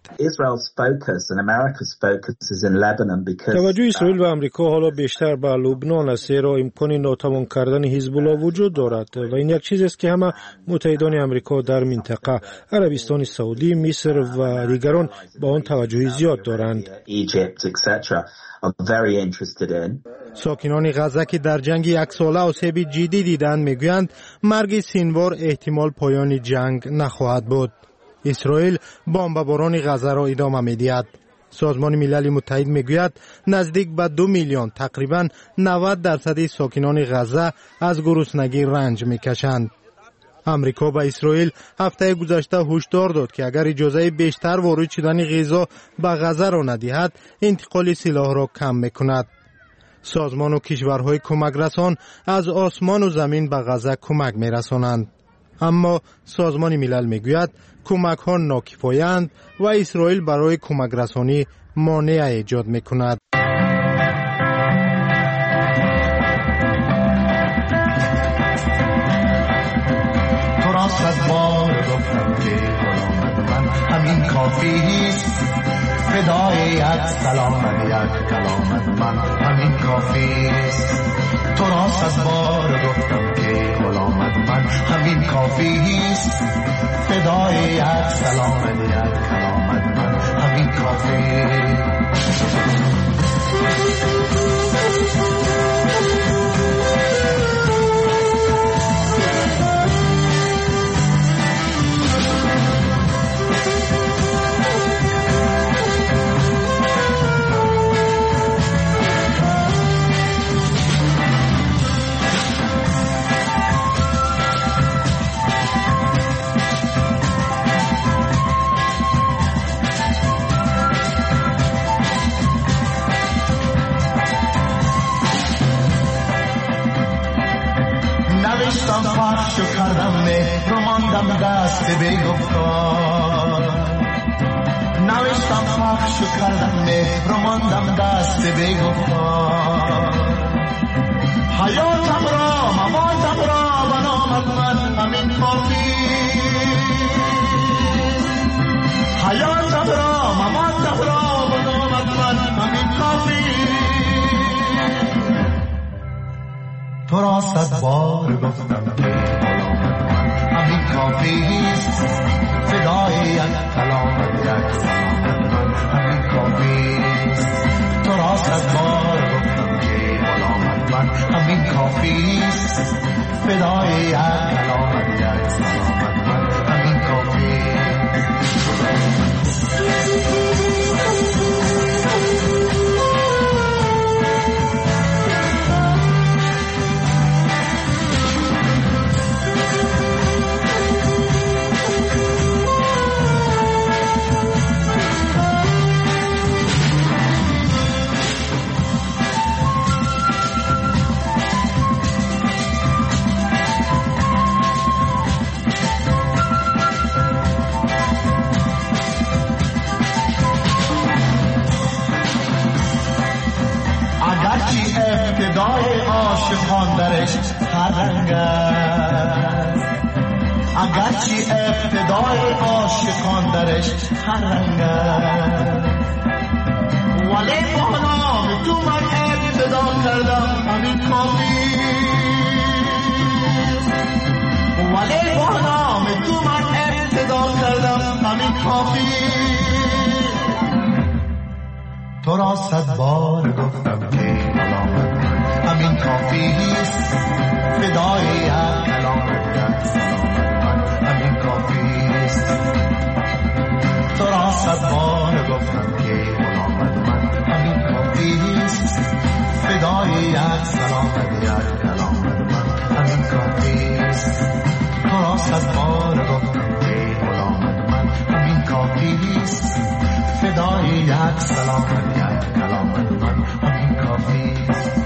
توجه اسرائیل و آمریکا حالا بیشتر به لبنان است، زیرا امکان ناتمام کردن حزب الله وجود دارد و این یک چیز است که همه متحدان آمریکا در منطقه، عربستان سعودی، مصر و دیگران با آن توجه زیاد دارند. et cetera are very interested in. ساکنان غزه که در جنگ یک ساله آسیب جدی دیدند میگویند مرگ سینوار احتمال پایان جنگ نخواهد بود. اسرائیل بمباران غزه را ادامه میدهد. سازمان ملل متحد میگوید نزدیک به دو میلیون، تقریبا نود درصد ساکنان غزه از گرسنگی رنج میکشند. امریکا و اسرائیل هفته گذشته هشدار داد که اگر اجازه بیشتر وارد شدن غذا به غزه را ندهد، انتقال سلاح را کم میکند. سازمان و کشورهای کمک رسان از آسمان و زمین به غزه کمک میرسانند، اما سازمان ملل میگوید کمک ها ناکفایند و اسرائیل برای کمک رسانی مانع ایجاد میکند. صد بار گفتم که غلامت من همین کافیست، فدای یک سلامت یک کلامت من همین کافیست. تو را صد بار گفتم که غلامت من همین کافیست، فدای یک سلامت یک کلامت من همین کافیست. نوشتم پخش و کردم مهر و ماندم دست بیگفتار، نوشتم پخش و کردم مهر و ماندم دست بیگفتار. حیاتم را مماتم را بنامت من همین کافی، حیاتم را مماتم را بنامت من همین کافی. تو را صد بار گفتم که غلامت من همین کافیست، فدای یک کلامت یک سلامت من همین کافیست. تو را صد بار گفتم که غلامت من همین کافیست فدای یک کلامت یک سلامت من همین کافیست ابتدای عاشقان درش هر رنگ است اگرچه ابتدای عاشقان درش هر رنگ است ولی با نام تو من ابتدا کردم همین کافی ولی با نام تو من ابتدا کردم همین کافی تو را صد بار گفتم که همین کافیست فدای یک کلامت یک سلامت من همین کافیست تو را صد بار گفتم که غلامت من همین کافیست فدای یک سلامت یک کلامت من همین کافیست تو را صد بار گفتم که غلامت من همین کافیست فدای یک سلامت یک کلامت من همین کافیست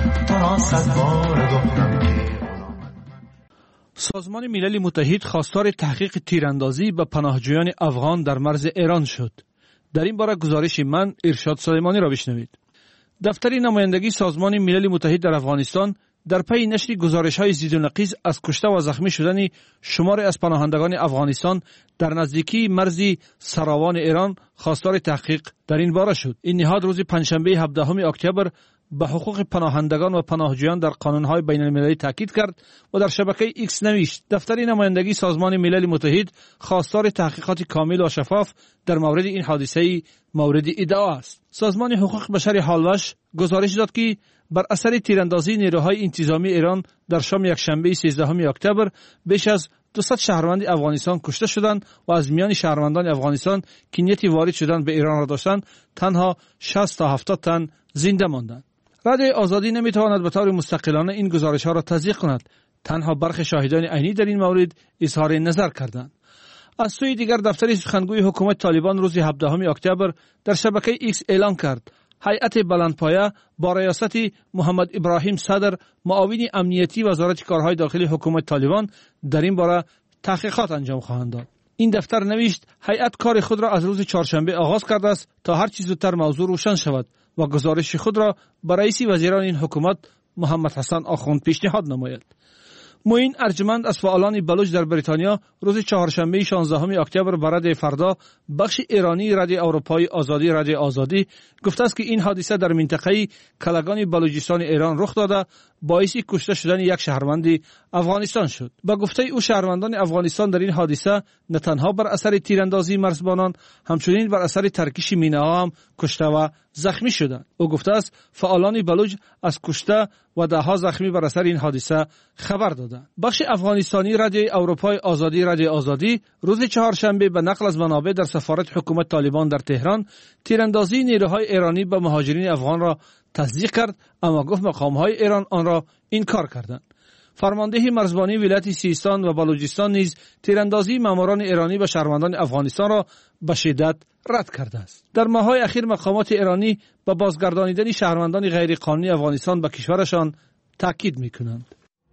سازمان ملل متحد خواستار تحقیق تیراندازی به پناهجویان افغان در مرز ایران شد. در این باره گزارش من ارشاد سلیمانی را بشنوید. دفتر نمایندگی سازمان ملل متحد در افغانستان در پی نشر گزارش‌های ضد و نقیض از کشته و زخمی شدن شمار از پناهندگان افغانستان در نزدیکی مرز سراوان ایران خواستار تحقیق در این باره شد. این نهاد روز پنجشنبه هفدهم اکتبر به حقوق پناهندگان و پناهجویان در قانون‌های بین‌المللی تاکید کرد و در شبکه ایکس نوشت دفتر نمایندگی سازمان ملل متحد خواستار تحقیقات کامل و شفاف در مورد این حادثه مورد ادعا است. سازمان حقوق بشر هالوش گزارش داد که بر اثر تیراندازی نیروهای انتظامی ایران در شام یکشنبه سیزدهم اکتبر بیش از دویست شهروند افغانستان کشته شدند و از میان شهروندان افغانستان که نیت وارد شدن به ایران را داشتند تنها شصت تا هفتاد تن زنده ماندند. رادیوی آزادی نمیتواند به طور مستقلانه این گزارش‌ها را تصدیق کند. تنها برخی شاهدان عینی در این مورد اظهار نظر کردند. از سوی دیگر دفتر سخنگوی حکومت طالبان روز هفدهم اکتبر در شبکه ایکس اعلام کرد هیئت بلندپایه با ریاست محمد ابراهیم صدر معاون امنیتی وزارت کارهای داخلی حکومت طالبان در این باره تحقیقات انجام خواهند داد. این دفتر نوشت هیئت کار خود را از روز چهارشنبه آغاز کرده است تا هر چیز زودتر موضوع روشن شود و گزارش خود را به رئیس وزیران این حکومت محمد حسن آخوند پیشنهاد نماید. معین ارجمند از فعالان بلوچ در بریتانیا روز چهارشنبه شانزدهم اکتبر برای فردا بخش ایرانی رادیو اروپای آزادی رادیو آزادی گفته است که این حادثه در منطقه کلگان بلوچستان ایران رخ داده باعث کشته شدن یک شهروند افغانستان شد. با گفته او شهروندان افغانستان در این حادثه نه تنها بر اثر تیراندازی مرزبانان همچنین بر اثر ترکش مینه‌ها هم کشته و زخمی شدند. او گفته است فعالان بلوچ از کشته و ده ها زخمی بر اثر این حادثه خبر دادند. بخش افغانستانی رادیو اروپای آزادی رادیو آزادی روز چهارشنبه به نقل از منابع در سفارت حکومت طالبان در تهران تیراندازی نیروهای ایرانی به مهاجرین افغان را تصدیق کرد، اما گفت مقام‌های ایران آن را انکار کردند. فرمانده مرزبانی ولایت سیستان و بلوچستان نیز تیراندازی ماموران ایرانی به شهروندان افغانستان را به شدت رد کرده است. در ماه‌های اخیر مقامات ایرانی به بازگردانیدن شهروندان غیرقانونی افغانستان به کشورشان تاکید می‌کنند.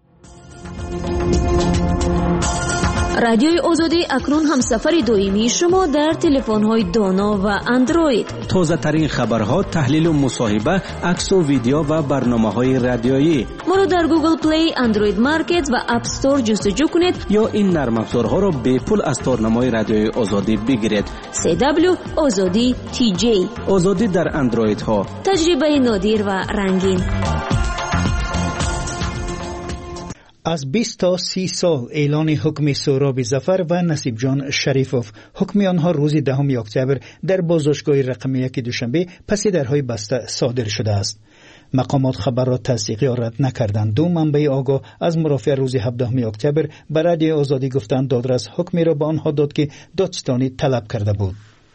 رادیوی آزادی اکنون هم سفر دائمی شما در تلفن‌های دانا و اندروید. تازه ترین خبرها، تحلیل و مصاحبه، عکس و ویدیو و برنامه‌های رادیویی. ما را در گوگل پلی، اندروید مارکت و اپ استور جستجو کنید یا این نرم افزارها را به پول از تورنمای رادیوی آزادی بگیرید. سی دبلیو آزادی تی جی. آزادی در اندروید ها. تجربه نادر و رنگین. از بیست تا سی سال اعلان حکم سهراب ظفر و نصیب جان شریفوف. حکم آنها روز دهم اکتبر در بازداشتگاه رقم یک دوشنبه پس درهای بسته صادر شده است. مقامات خبر را تصدیقی رد نکردند. دو منبع آگاه از مرافع روز هفدهم اکتبر به رادیو آزادی گفتند دادرس حکمی را به آنها داد که دادستانی طلب کرده بود.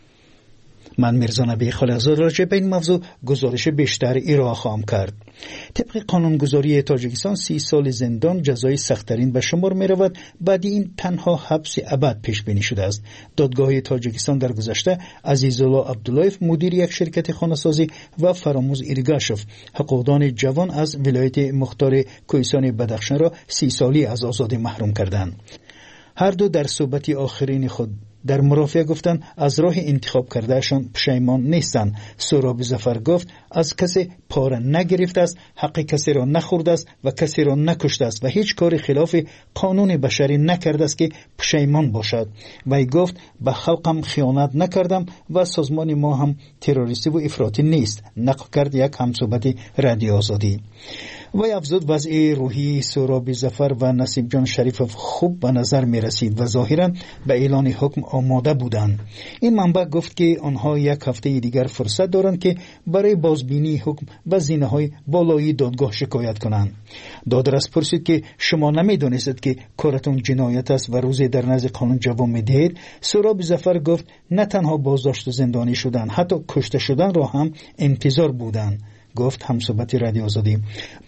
من میرزا نبی خالقزاد راجع به این موضوع گزارش بیشتر ارائه خواهم کرد. طبق قانونگذاری تاجیکستان سی سال زندان جزای سخت‌ترین به شمار می رود. بعد این تنها حبس ابد پیش بینی شده است. دادگاه تاجیکستان در گذشته عزیزالله عبداللهیف مدیر یک شرکت خانه‌سازی و فراموز ایرگاشوف حقوقدان جوان از ولایت مختار کوهستان بدخشان را سی سالی از آزادی محروم کردند. هر دو در صحبت آخرین خود در مرافعه گفتند از راه انتخاب کردهشان پشیمان نیستند. سهراب ظفر گفت از کسی پاره نگرفته است، حق کسی را نخورده است و کسی را نکشته است و هیچ کاری خلاف قانون بشری نکرده است که پشیمان باشد. وی گفت به خلقم خیانت نکردم و سازمان ما هم تروریستی و افراطی نیست. نقل کرد یک همصحبت رادیو آزادی. وی افزود وضع روحی سهراب ظفر و نصیب جان شریفوف خوب به نظر می رسید و ظاهرا به اعلان حکم آماده بودند. این منبع گفت که آنها یک هفته دیگر فرصت دارند که برای بازبینی حکم و زینه‌های بالایی دادگاه شکایت کنند. دادرس پرسید که شما نمی‌دانستید که کارتون جنایت است و روزی در نزد قانون جواب می‌دهید؟ سهراب ظفر گفت نه تنها بازداشت و زندانی شدن، حتی کشته شدن را هم انتظار بودند. گفت همصحبت رادیو آزادی.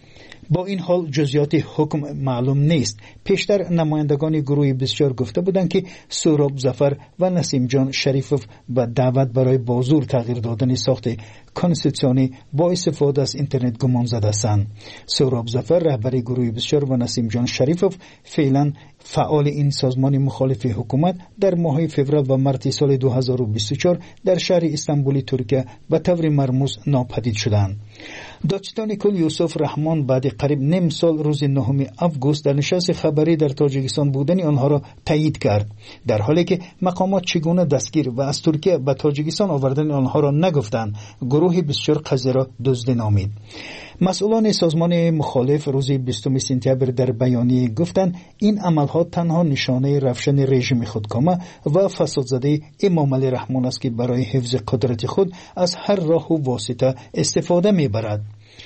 با این حال جزئیات حکم معلوم نیست. پیشتر نمایندگان گروه بسیار گفته بودند که سهراب ظفر و نسیم جان شریفوف به دعوت برای بازور تغییر دادن ساخت کنستیتوسیونی با استفاده از اینترنت گمان زده هستند. سهراب ظفر رهبر گروه بسیار و نسیم جان شریفوف فعلا فعال این سازمان مخالف حکومت در ماه فوریه و مارس سال دو هزار و بیست و چهار در شهر استانبول ترکیه به طور مرموز ناپدید شدند. دادستان کل یوسف رحمان بعد قریب نیم سال روز نهم آگوست در نشست خبری در تاجیکستان بودن آنها را تایید کرد، در حالی که مقامات چگونه دستگیر و از ترکیه به تاجیکستان آوردن آنها را نگفتند. گروه بسیار قضیه را دزدی نامید. مسئولان سازمان مخالف روز بیستم سپتامبر در بیانیه گفتند این عملها تنها نشانه روشن رژیم خودکامه و فسادزده امام علی رحمان است که برای حفظ قدرت خود از هر راه و واسطه استفاده میبرد.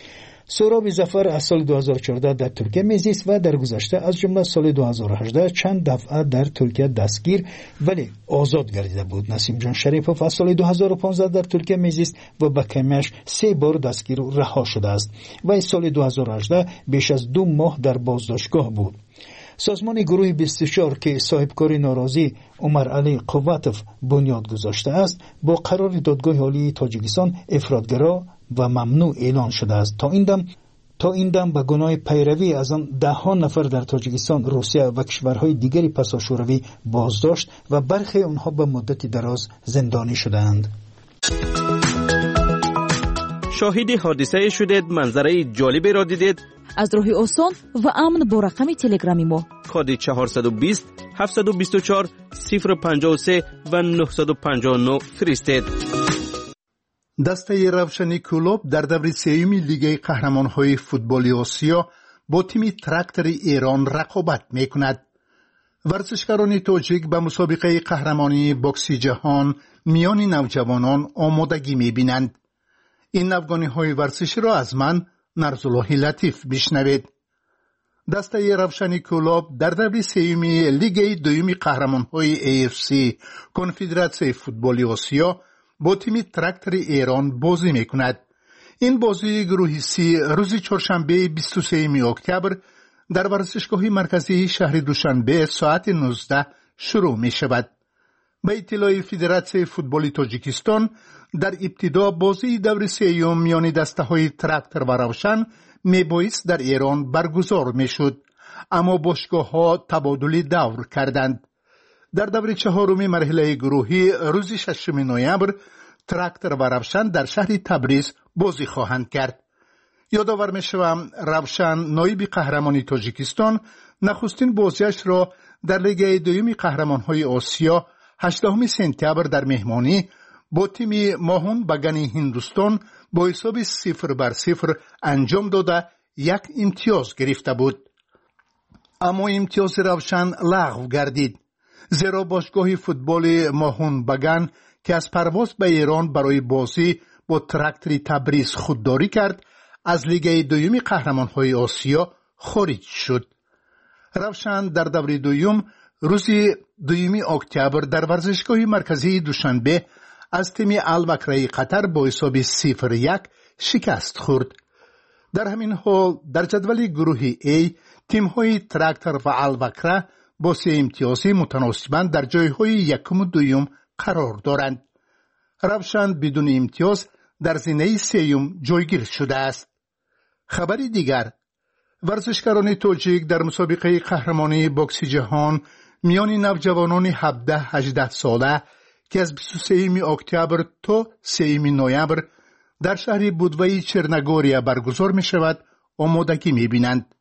سهراب ظفر از سال دو هزار و چهارده در ترکیه میزیست و در گذشته از جمله سال دو هزار و هجده چند دفعه در ترکیه دستگیر ولی آزاد گردیده بود. نسیم جان شریفوف از سال دو هزار و پانزده در ترکیه میزیست و به کمیش سه بار دستگیر و رها شده است و سال دو هزار و هجده بیش از دو ماه در بازداشتگاه بود. سازمان گروه بیست و چهار که صاحبکار ناراضی عمر علی قواتوف بنیاد گذاشته است با قرار دادگاه عالی تاجیکستان افراطگرا و ممنوع اعلان شده است. تا این دم تا این دم به گناه پیروی از آن ده ها نفر در تاجیکستان، روسیه و کشورهای دیگری پسا شوروی بازداشت و برخی آنها به مدت دراز زندانی شدند. شاهد حادثه شدید، منظره جالبی را دیدید؟ از راه آسان و امن با رقم تلگرامی ما کد چهارصد و بیست هفتصد و بیست و چهار صفر پنجاه و سه و نهصد و پنجاه و نه فرستید. دسته روشنی کلوب در دور سوم لیگ قهرمان‌های فوتبال آسیا با تیم تراکتور ایران رقابت می‌کند. ورزشکاران تاجیک به مسابقه قهرمانی بوکس جهان میان نوجوانان آمادگی می‌بینند. این افغانی‌های ورزشی را از من نرزالله لطیف بشنوید. دسته روشنی کلوب در دور سوم لیگ دوم قهرمان‌های ای اف سی کنفدراسیون فوتبال آسیا با تیم تراکتور ایران بازی میکند. این بازی گروه سی روز چهارشنبه بیست و سوم اکتبر در ورزشگاه مرکزی شهر دوشنبه ساعت نوزده شروع می شود. به اطلاع فدراسیون فوتبال تاجیکستان در ابتدا بازی دور سوم میان دسته های تراکتور و روشن می بایست در ایران برگزار می شد، اما باشگاه ها تبادل دور کردند. در دور چهارم مرحله گروهی روز ششم نوامبر تراکتور و روشن در شهر تبریز بازی خواهند کرد. یادآور می‌شوم روشن نایب قهرمانی تاجیکستان نخستین بازیش را در لیگ دوم قهرمان‌های آسیا هجدهم سپتامبر در مهمانی با تیم ماهون بگانی هندوستان با حساب صفر بر صفر انجام داده یک امتیاز گرفته بود. اما امتیاز روشن لغو گردید، زیرا باشگاه فوتبال ماهون بگان که از پرواز به ایران برای بازی با تراکتور تبریز خودداری کرد از لیگ دوم قهرمان‌های آسیا خارج شد. روشن در دوره دوم روز دوم اکتبر در ورزشگاه مرکزی دوشنبه از تیم الوکره قطر با حساب صفر یک شکست خورد. در همین حال در جدول گروه A تیم‌های تراکتور و الوکره با سه امتیاز متناسباً در جایهای یکم و دوم قرار دارند. روشن بدون امتیاز در زینه سیوم جایگیر شده است. خبری دیگر، ورزشکاران تاجیک در مسابقه قهرمانی بوکس جهان میان نوجوانان هفده هجده ساله که از بیست و سوم اکتبر تا سوم نوامبر در شهر بودوای چرنگوریا برگزار می شود آمادگی می بینند.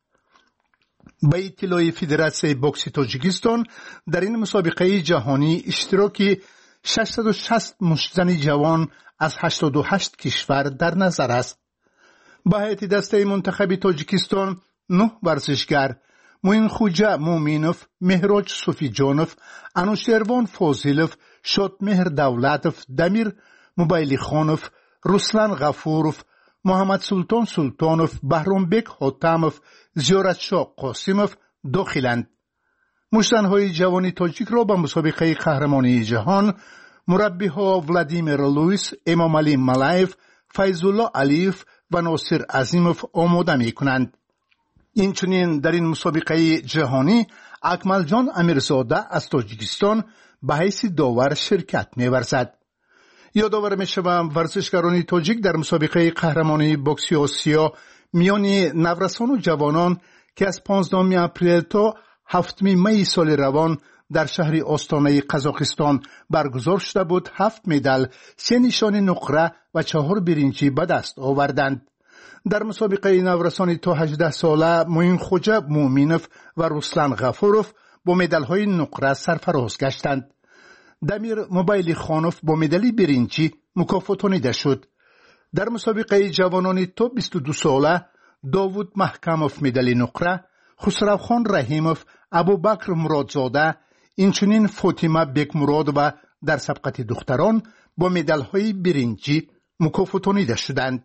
به اطلاع فدراسیون بوکس تاجیکستان در این مسابقه جهانی اشتراک ششصد و شصت مشتزن جوان از هشتاد و هشت کشور در نظر است. با هیئت دسته منتخب تاجیکستان نه ورزشگر موین خوجا مومینوف، مهراج صوفی جانوف، انوشیروان فاضلوف، شادمهر دولتوف، دمیر موبایلی خانوف، رسلان غفوروف، محمد سلطان سلطانوف، بهرامبک حاتموف، زیارتشاه قاسموف داخلند. مشتنهای جوان تاجیک را به مسابقه قهرمانی جهان مربیها ولادیمیر لوئیس، امام علی ملایف، فیض‌الله علیف و ناصر عظیموف آماده می کنند. اینچنین در این مسابقه جهانی اکمل جان امیرزاده از تاجیکستان به حیث داور شرکت می ورزد. یادآور می شوم ورزشکاران تاجیک در مسابقه قهرمانی بوکس آسیا میان نورسان و جوانان که از پانزدهم اپریل تا هفتم می سال روان در شهر آستانه قزاقستان برگزار شده بود هفت مدال، سه نشان نقره و چهار برنجی به دست آوردند. در مسابقه نورسان تا هجده ساله موین خوجا مومینوف و رسلان غفوروف با مدال‌های نقره سرفراز گشتند. دمیر موبایلی خانوف با مدال برنجی مکافاتانیده شد. در مسابقه جوانان تا بیست و دو ساله داوود محکموف مدال نقره، خسروخان رحیموف، ابوبکر مرادزاده، اینچنین فاطمه بیک مراد و در سبقت دختران با مدال‌های برنجی مکافاتانیده شدند.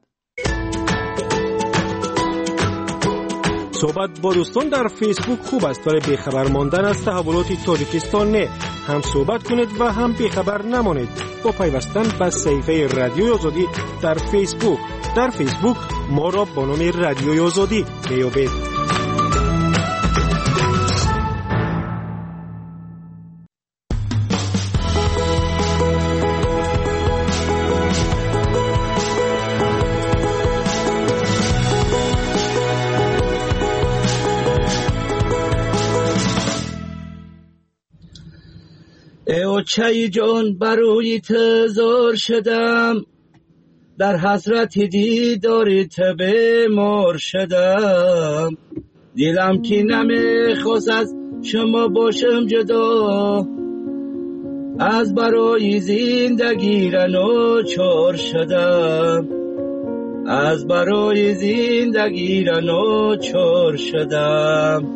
صحبت با دوستان در فیسبوک خوب است ولی بیخبر ماندن از تحولات تاجیکستان نه. هم صحبت کنید و هم بیخبر نمانید با پیوستن به صفحه رادیوی آزادی در فیسبوک. در فیسبوک ما را با نام رادیوی آزادی میابید. ای چای جان برای تزار شدم، در حسرت دیدار بیمار شدم. دیدم که نمیخواست از شما باشم جدا، از برای زندگی را ناچار شدم، از برای زندگی را ناچار شدم.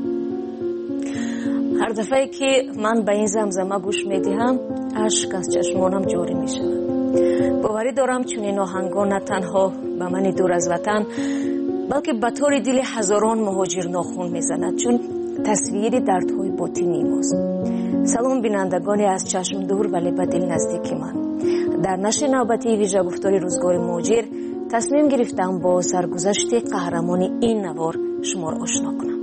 هر دفعه که من به این زمزمه گوش میدهم اشک از چشمانم جاری می شود. باوری دارم چون این آهنگا نه تنها به من دور از وطن بلکه به طور دل هزاران مهاجر ناخون میزند، چون تصویری دردهای باطنی ماست. سلام بینندگانی از چشم دور ولی به دل نزدیک من. در نشر نوبتی ویژه گفتار روزگار مهاجر تصمیم گرفتم با سرگذشت قهرمانی این نوار شما را آشنا کنم.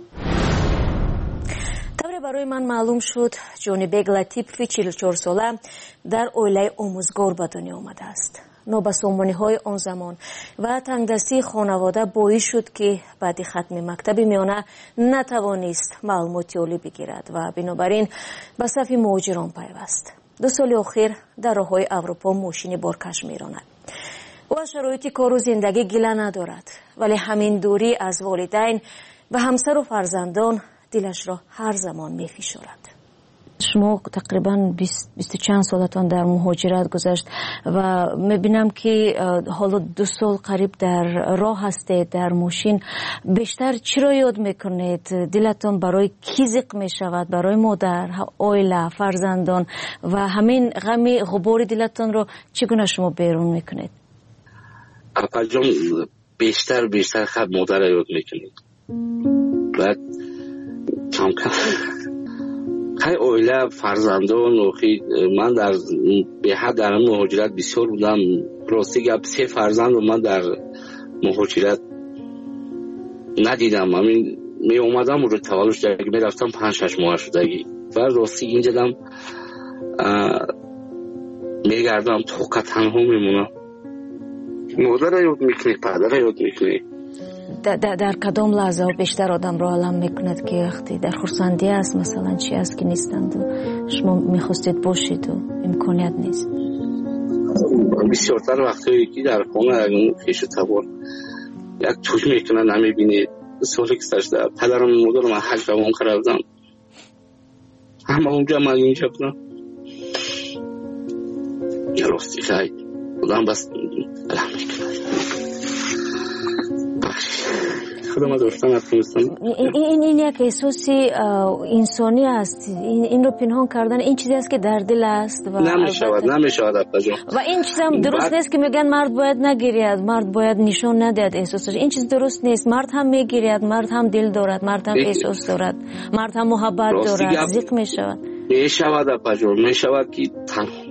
برای من معلوم شد جونی بیگ لطیفی چهل و چهار ساله در اویله آموزگار به دنیا آمده است. نابسامانی های آن زمان و تنگدستی خانواده باعث شد که بعد ختم مکتب میانه نتوانست معلوماتی عالی بگیرد و بنابراین به صف مهاجران پیوست. دو سال اخیر در راههای اروپا ماشین بارکش میراند. او از شرایط کار و زندگی گله ندارد، ولی همین دوری از والدین و همسر و فرزندان دلش را هر زمان می فشارد. شما تقریبا بیست چند سالتان در مهاجرت گذشت و میبینم که حالا دو سال قریب در راه هستید در ماشین. بیشتر چی را یاد میکنید؟ دلتان برای کی زیق میشود؟ برای مادر، عائله، فرزندان و همین غم غبار دلتان رو چگونه شما بیرون میکنید؟ اپا جان بیشتر بیشتر خب مادر را یاد میکنید. بعد کم کم خیلی اویله فرزندان و من در به حد در مهاجرت بسیار بودم. راستی گپ سه فرزند و من در مهاجرت ندیدم. همین می اومدم و رو تولدش در می رفتم پنج شش ماه شدگی و راستی اینجا دم می گردم توقع تنها میمونم. مادر را یاد میکنی، پدر را یاد میکنی. در, در کدام لحظه بیشتر آدم رو علم میکند که وقتی در خرسندی است مثلا چی است که نیستند و شما میخواستید باشید و امکانیت نیست؟ بسیارتر وقتی که در خانه اگه خیش و تبار یک توش میکنن نمیبینید. سالی که سشده پدرم مادرم من حج روان کردم همه اونجا من اینجا بودم. یه راستی خیلی آدم بس علم میکنه. این این این یک احساسی انسانی است. این این رو پنهان کردن این چیزی است که در دل است و نمیشود نمیشود ابتجا. و این چیز هم درست نیست که میگن مرد باید نگیرید، مرد باید نشان ندهد احساسش. این چیز درست نیست. مرد هم میگیرد، مرد هم دل دارد، مرد هم احساس دارد، مرد هم محبت دارد. زیق میشود میشود ابتجا میشود که تنها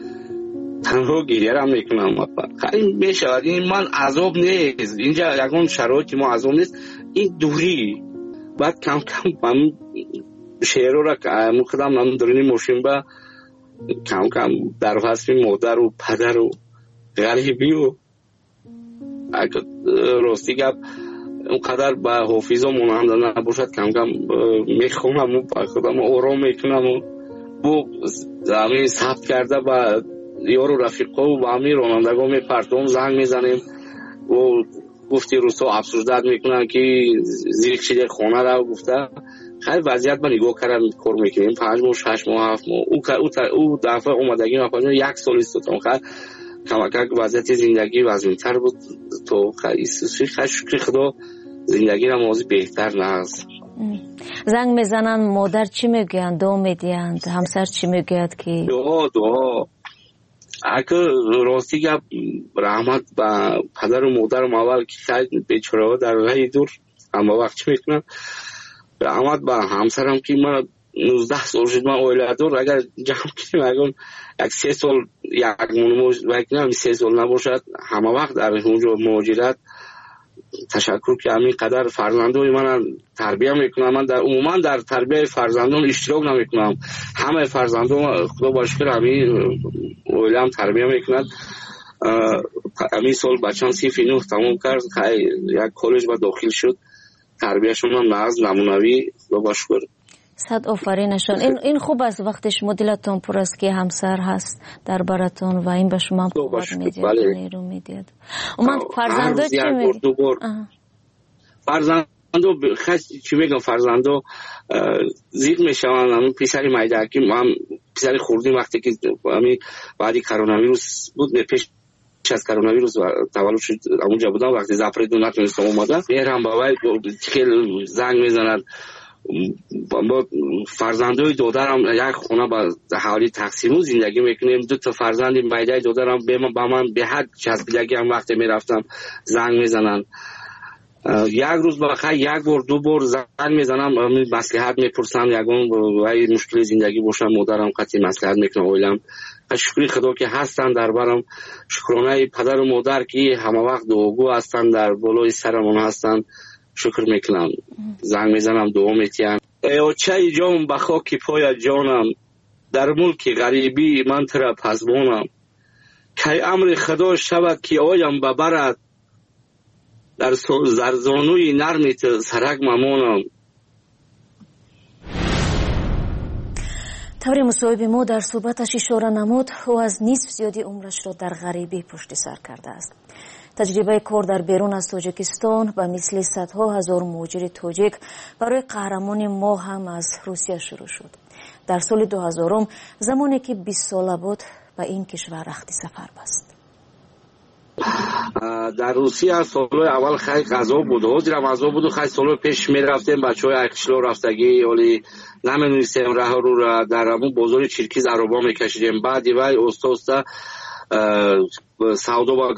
تنها گریه را میکنم. خیلی میشود. این من عذاب نیست. اینجا یکون شرایطی ما عذاب نیست. این دوری بعد کم کم من شعر را مقدم من درونی ماشین با کم کم در فصل مادر و پدر و غریبی و اگر راستی گپ اونقدر با حافظ و مانند نباشد کم کم میخونم و با خودم آرام میکنم و بو همین ثبت کرده با یارو رفیقا و با همین رانندگاه میپرتم زنگ میزنیم و گفتی روسا افسردت میکنن که زیر چیده خانه را گفته. خیلی وضعیت با نگاه کردم کار میکنیم پنج ماه شش ماه هفت ماه او, او دفعه اومدگی ما یک سال استودم. خیلی کمکک وضعیت زندگی وزنتر بود تو خیلی شکر خدا زندگی را موضوع بهتر نهست. زنگ میزنن مادر چی میگویند؟ دو میدیند؟ همسر چی میگوید که دعا دعا اگر راستی گپ رحمت با پدر و مادرم اول که خیلی بیچاره ها در راه دور اما وقت چی میکنم رحمت با همسرم که من نوزده سال شد من اویله دور اگر جمع کنیم اگر یک سه سال یک منوز وکنم سه سال نباشد همه وقت در اونجا مهاجرت تشکر که همین قدر فرزندان من تربیه میکنم. من در عموما در تربیه فرزندان اشتراک نمیکنم. همه فرزندان خدا با شکر همین اویله هم تربیه میکنند. همین سال بچه‌ام صف نه تمام کرد یک کالج با داخل شد. تربیهشون هم ناز نمونوی خدا با شکر. صد آفرینشان. این این خوب است وقتی شما دلتون پر است که همسر هست در براتون و این به شما قوت میده و نیرو میده. و من فرزندا چی میگم؟ فرزندو خیلی چی میگم فرزندو زیر میشوند. همون پسری مایدکی من پسری خوردیم وقتی که همین بعدی کرونا ویروس بود پیش از کرونا ویروس تولد شد اونجا بودم وقتی زفر دو نتونستم اومدم میرم بابای خیلی زنگ میزنند با فرزندای دادرم یک خونه با حوالی تقسیمو زندگی میکنیم. دو تا فرزندیم بایدای دادرم به من با من به حد چسبیدگی هم وقتی میرفتم زنگ میزنن. یک روز بخیر یک بار دو بار زنگ میزنم مصلحت میپرسن یگون وای مشکل زندگی باشم مادرم قطعی مصلحت میکنه اویلم. شکری خدا که هستن در برم شکرانه پدر و مادر که همه وقت دوگو هستن در بالای سرمون هستن شکر میکنم. زنگ میزنم دعا میتیم. ای چای جان به خاک پای جانم در ملک غریبی من ترا پزبانم که امر خدا شود که آیم ببرد در زرزانوی نرمیت سرک ممانم. طور مصاحبه ما در صحبتش اشاره نمود او از نصف زیادی عمرش را در غریبی پشت سر کرده است. تجربه کار در بیرون از تاجیکستان به مثل صدها هزار مهاجر تاجیک برای قهرمان ما هم از روسیه شروع شد. در سال دو هزار زمانی که بیست ساله بود به این کشور رخت سفر بست. در روسیه سالهای اول خیلی غذا بود و زیرم غذا بود و خیلی سالهای پیش می رفتیم بچه های اکشلو رفتگی ولی نمی‌نویسیم راه رو را در همون بازار چیرکیز عربا میکشیدیم. بعد وای اوستا اوستا سودا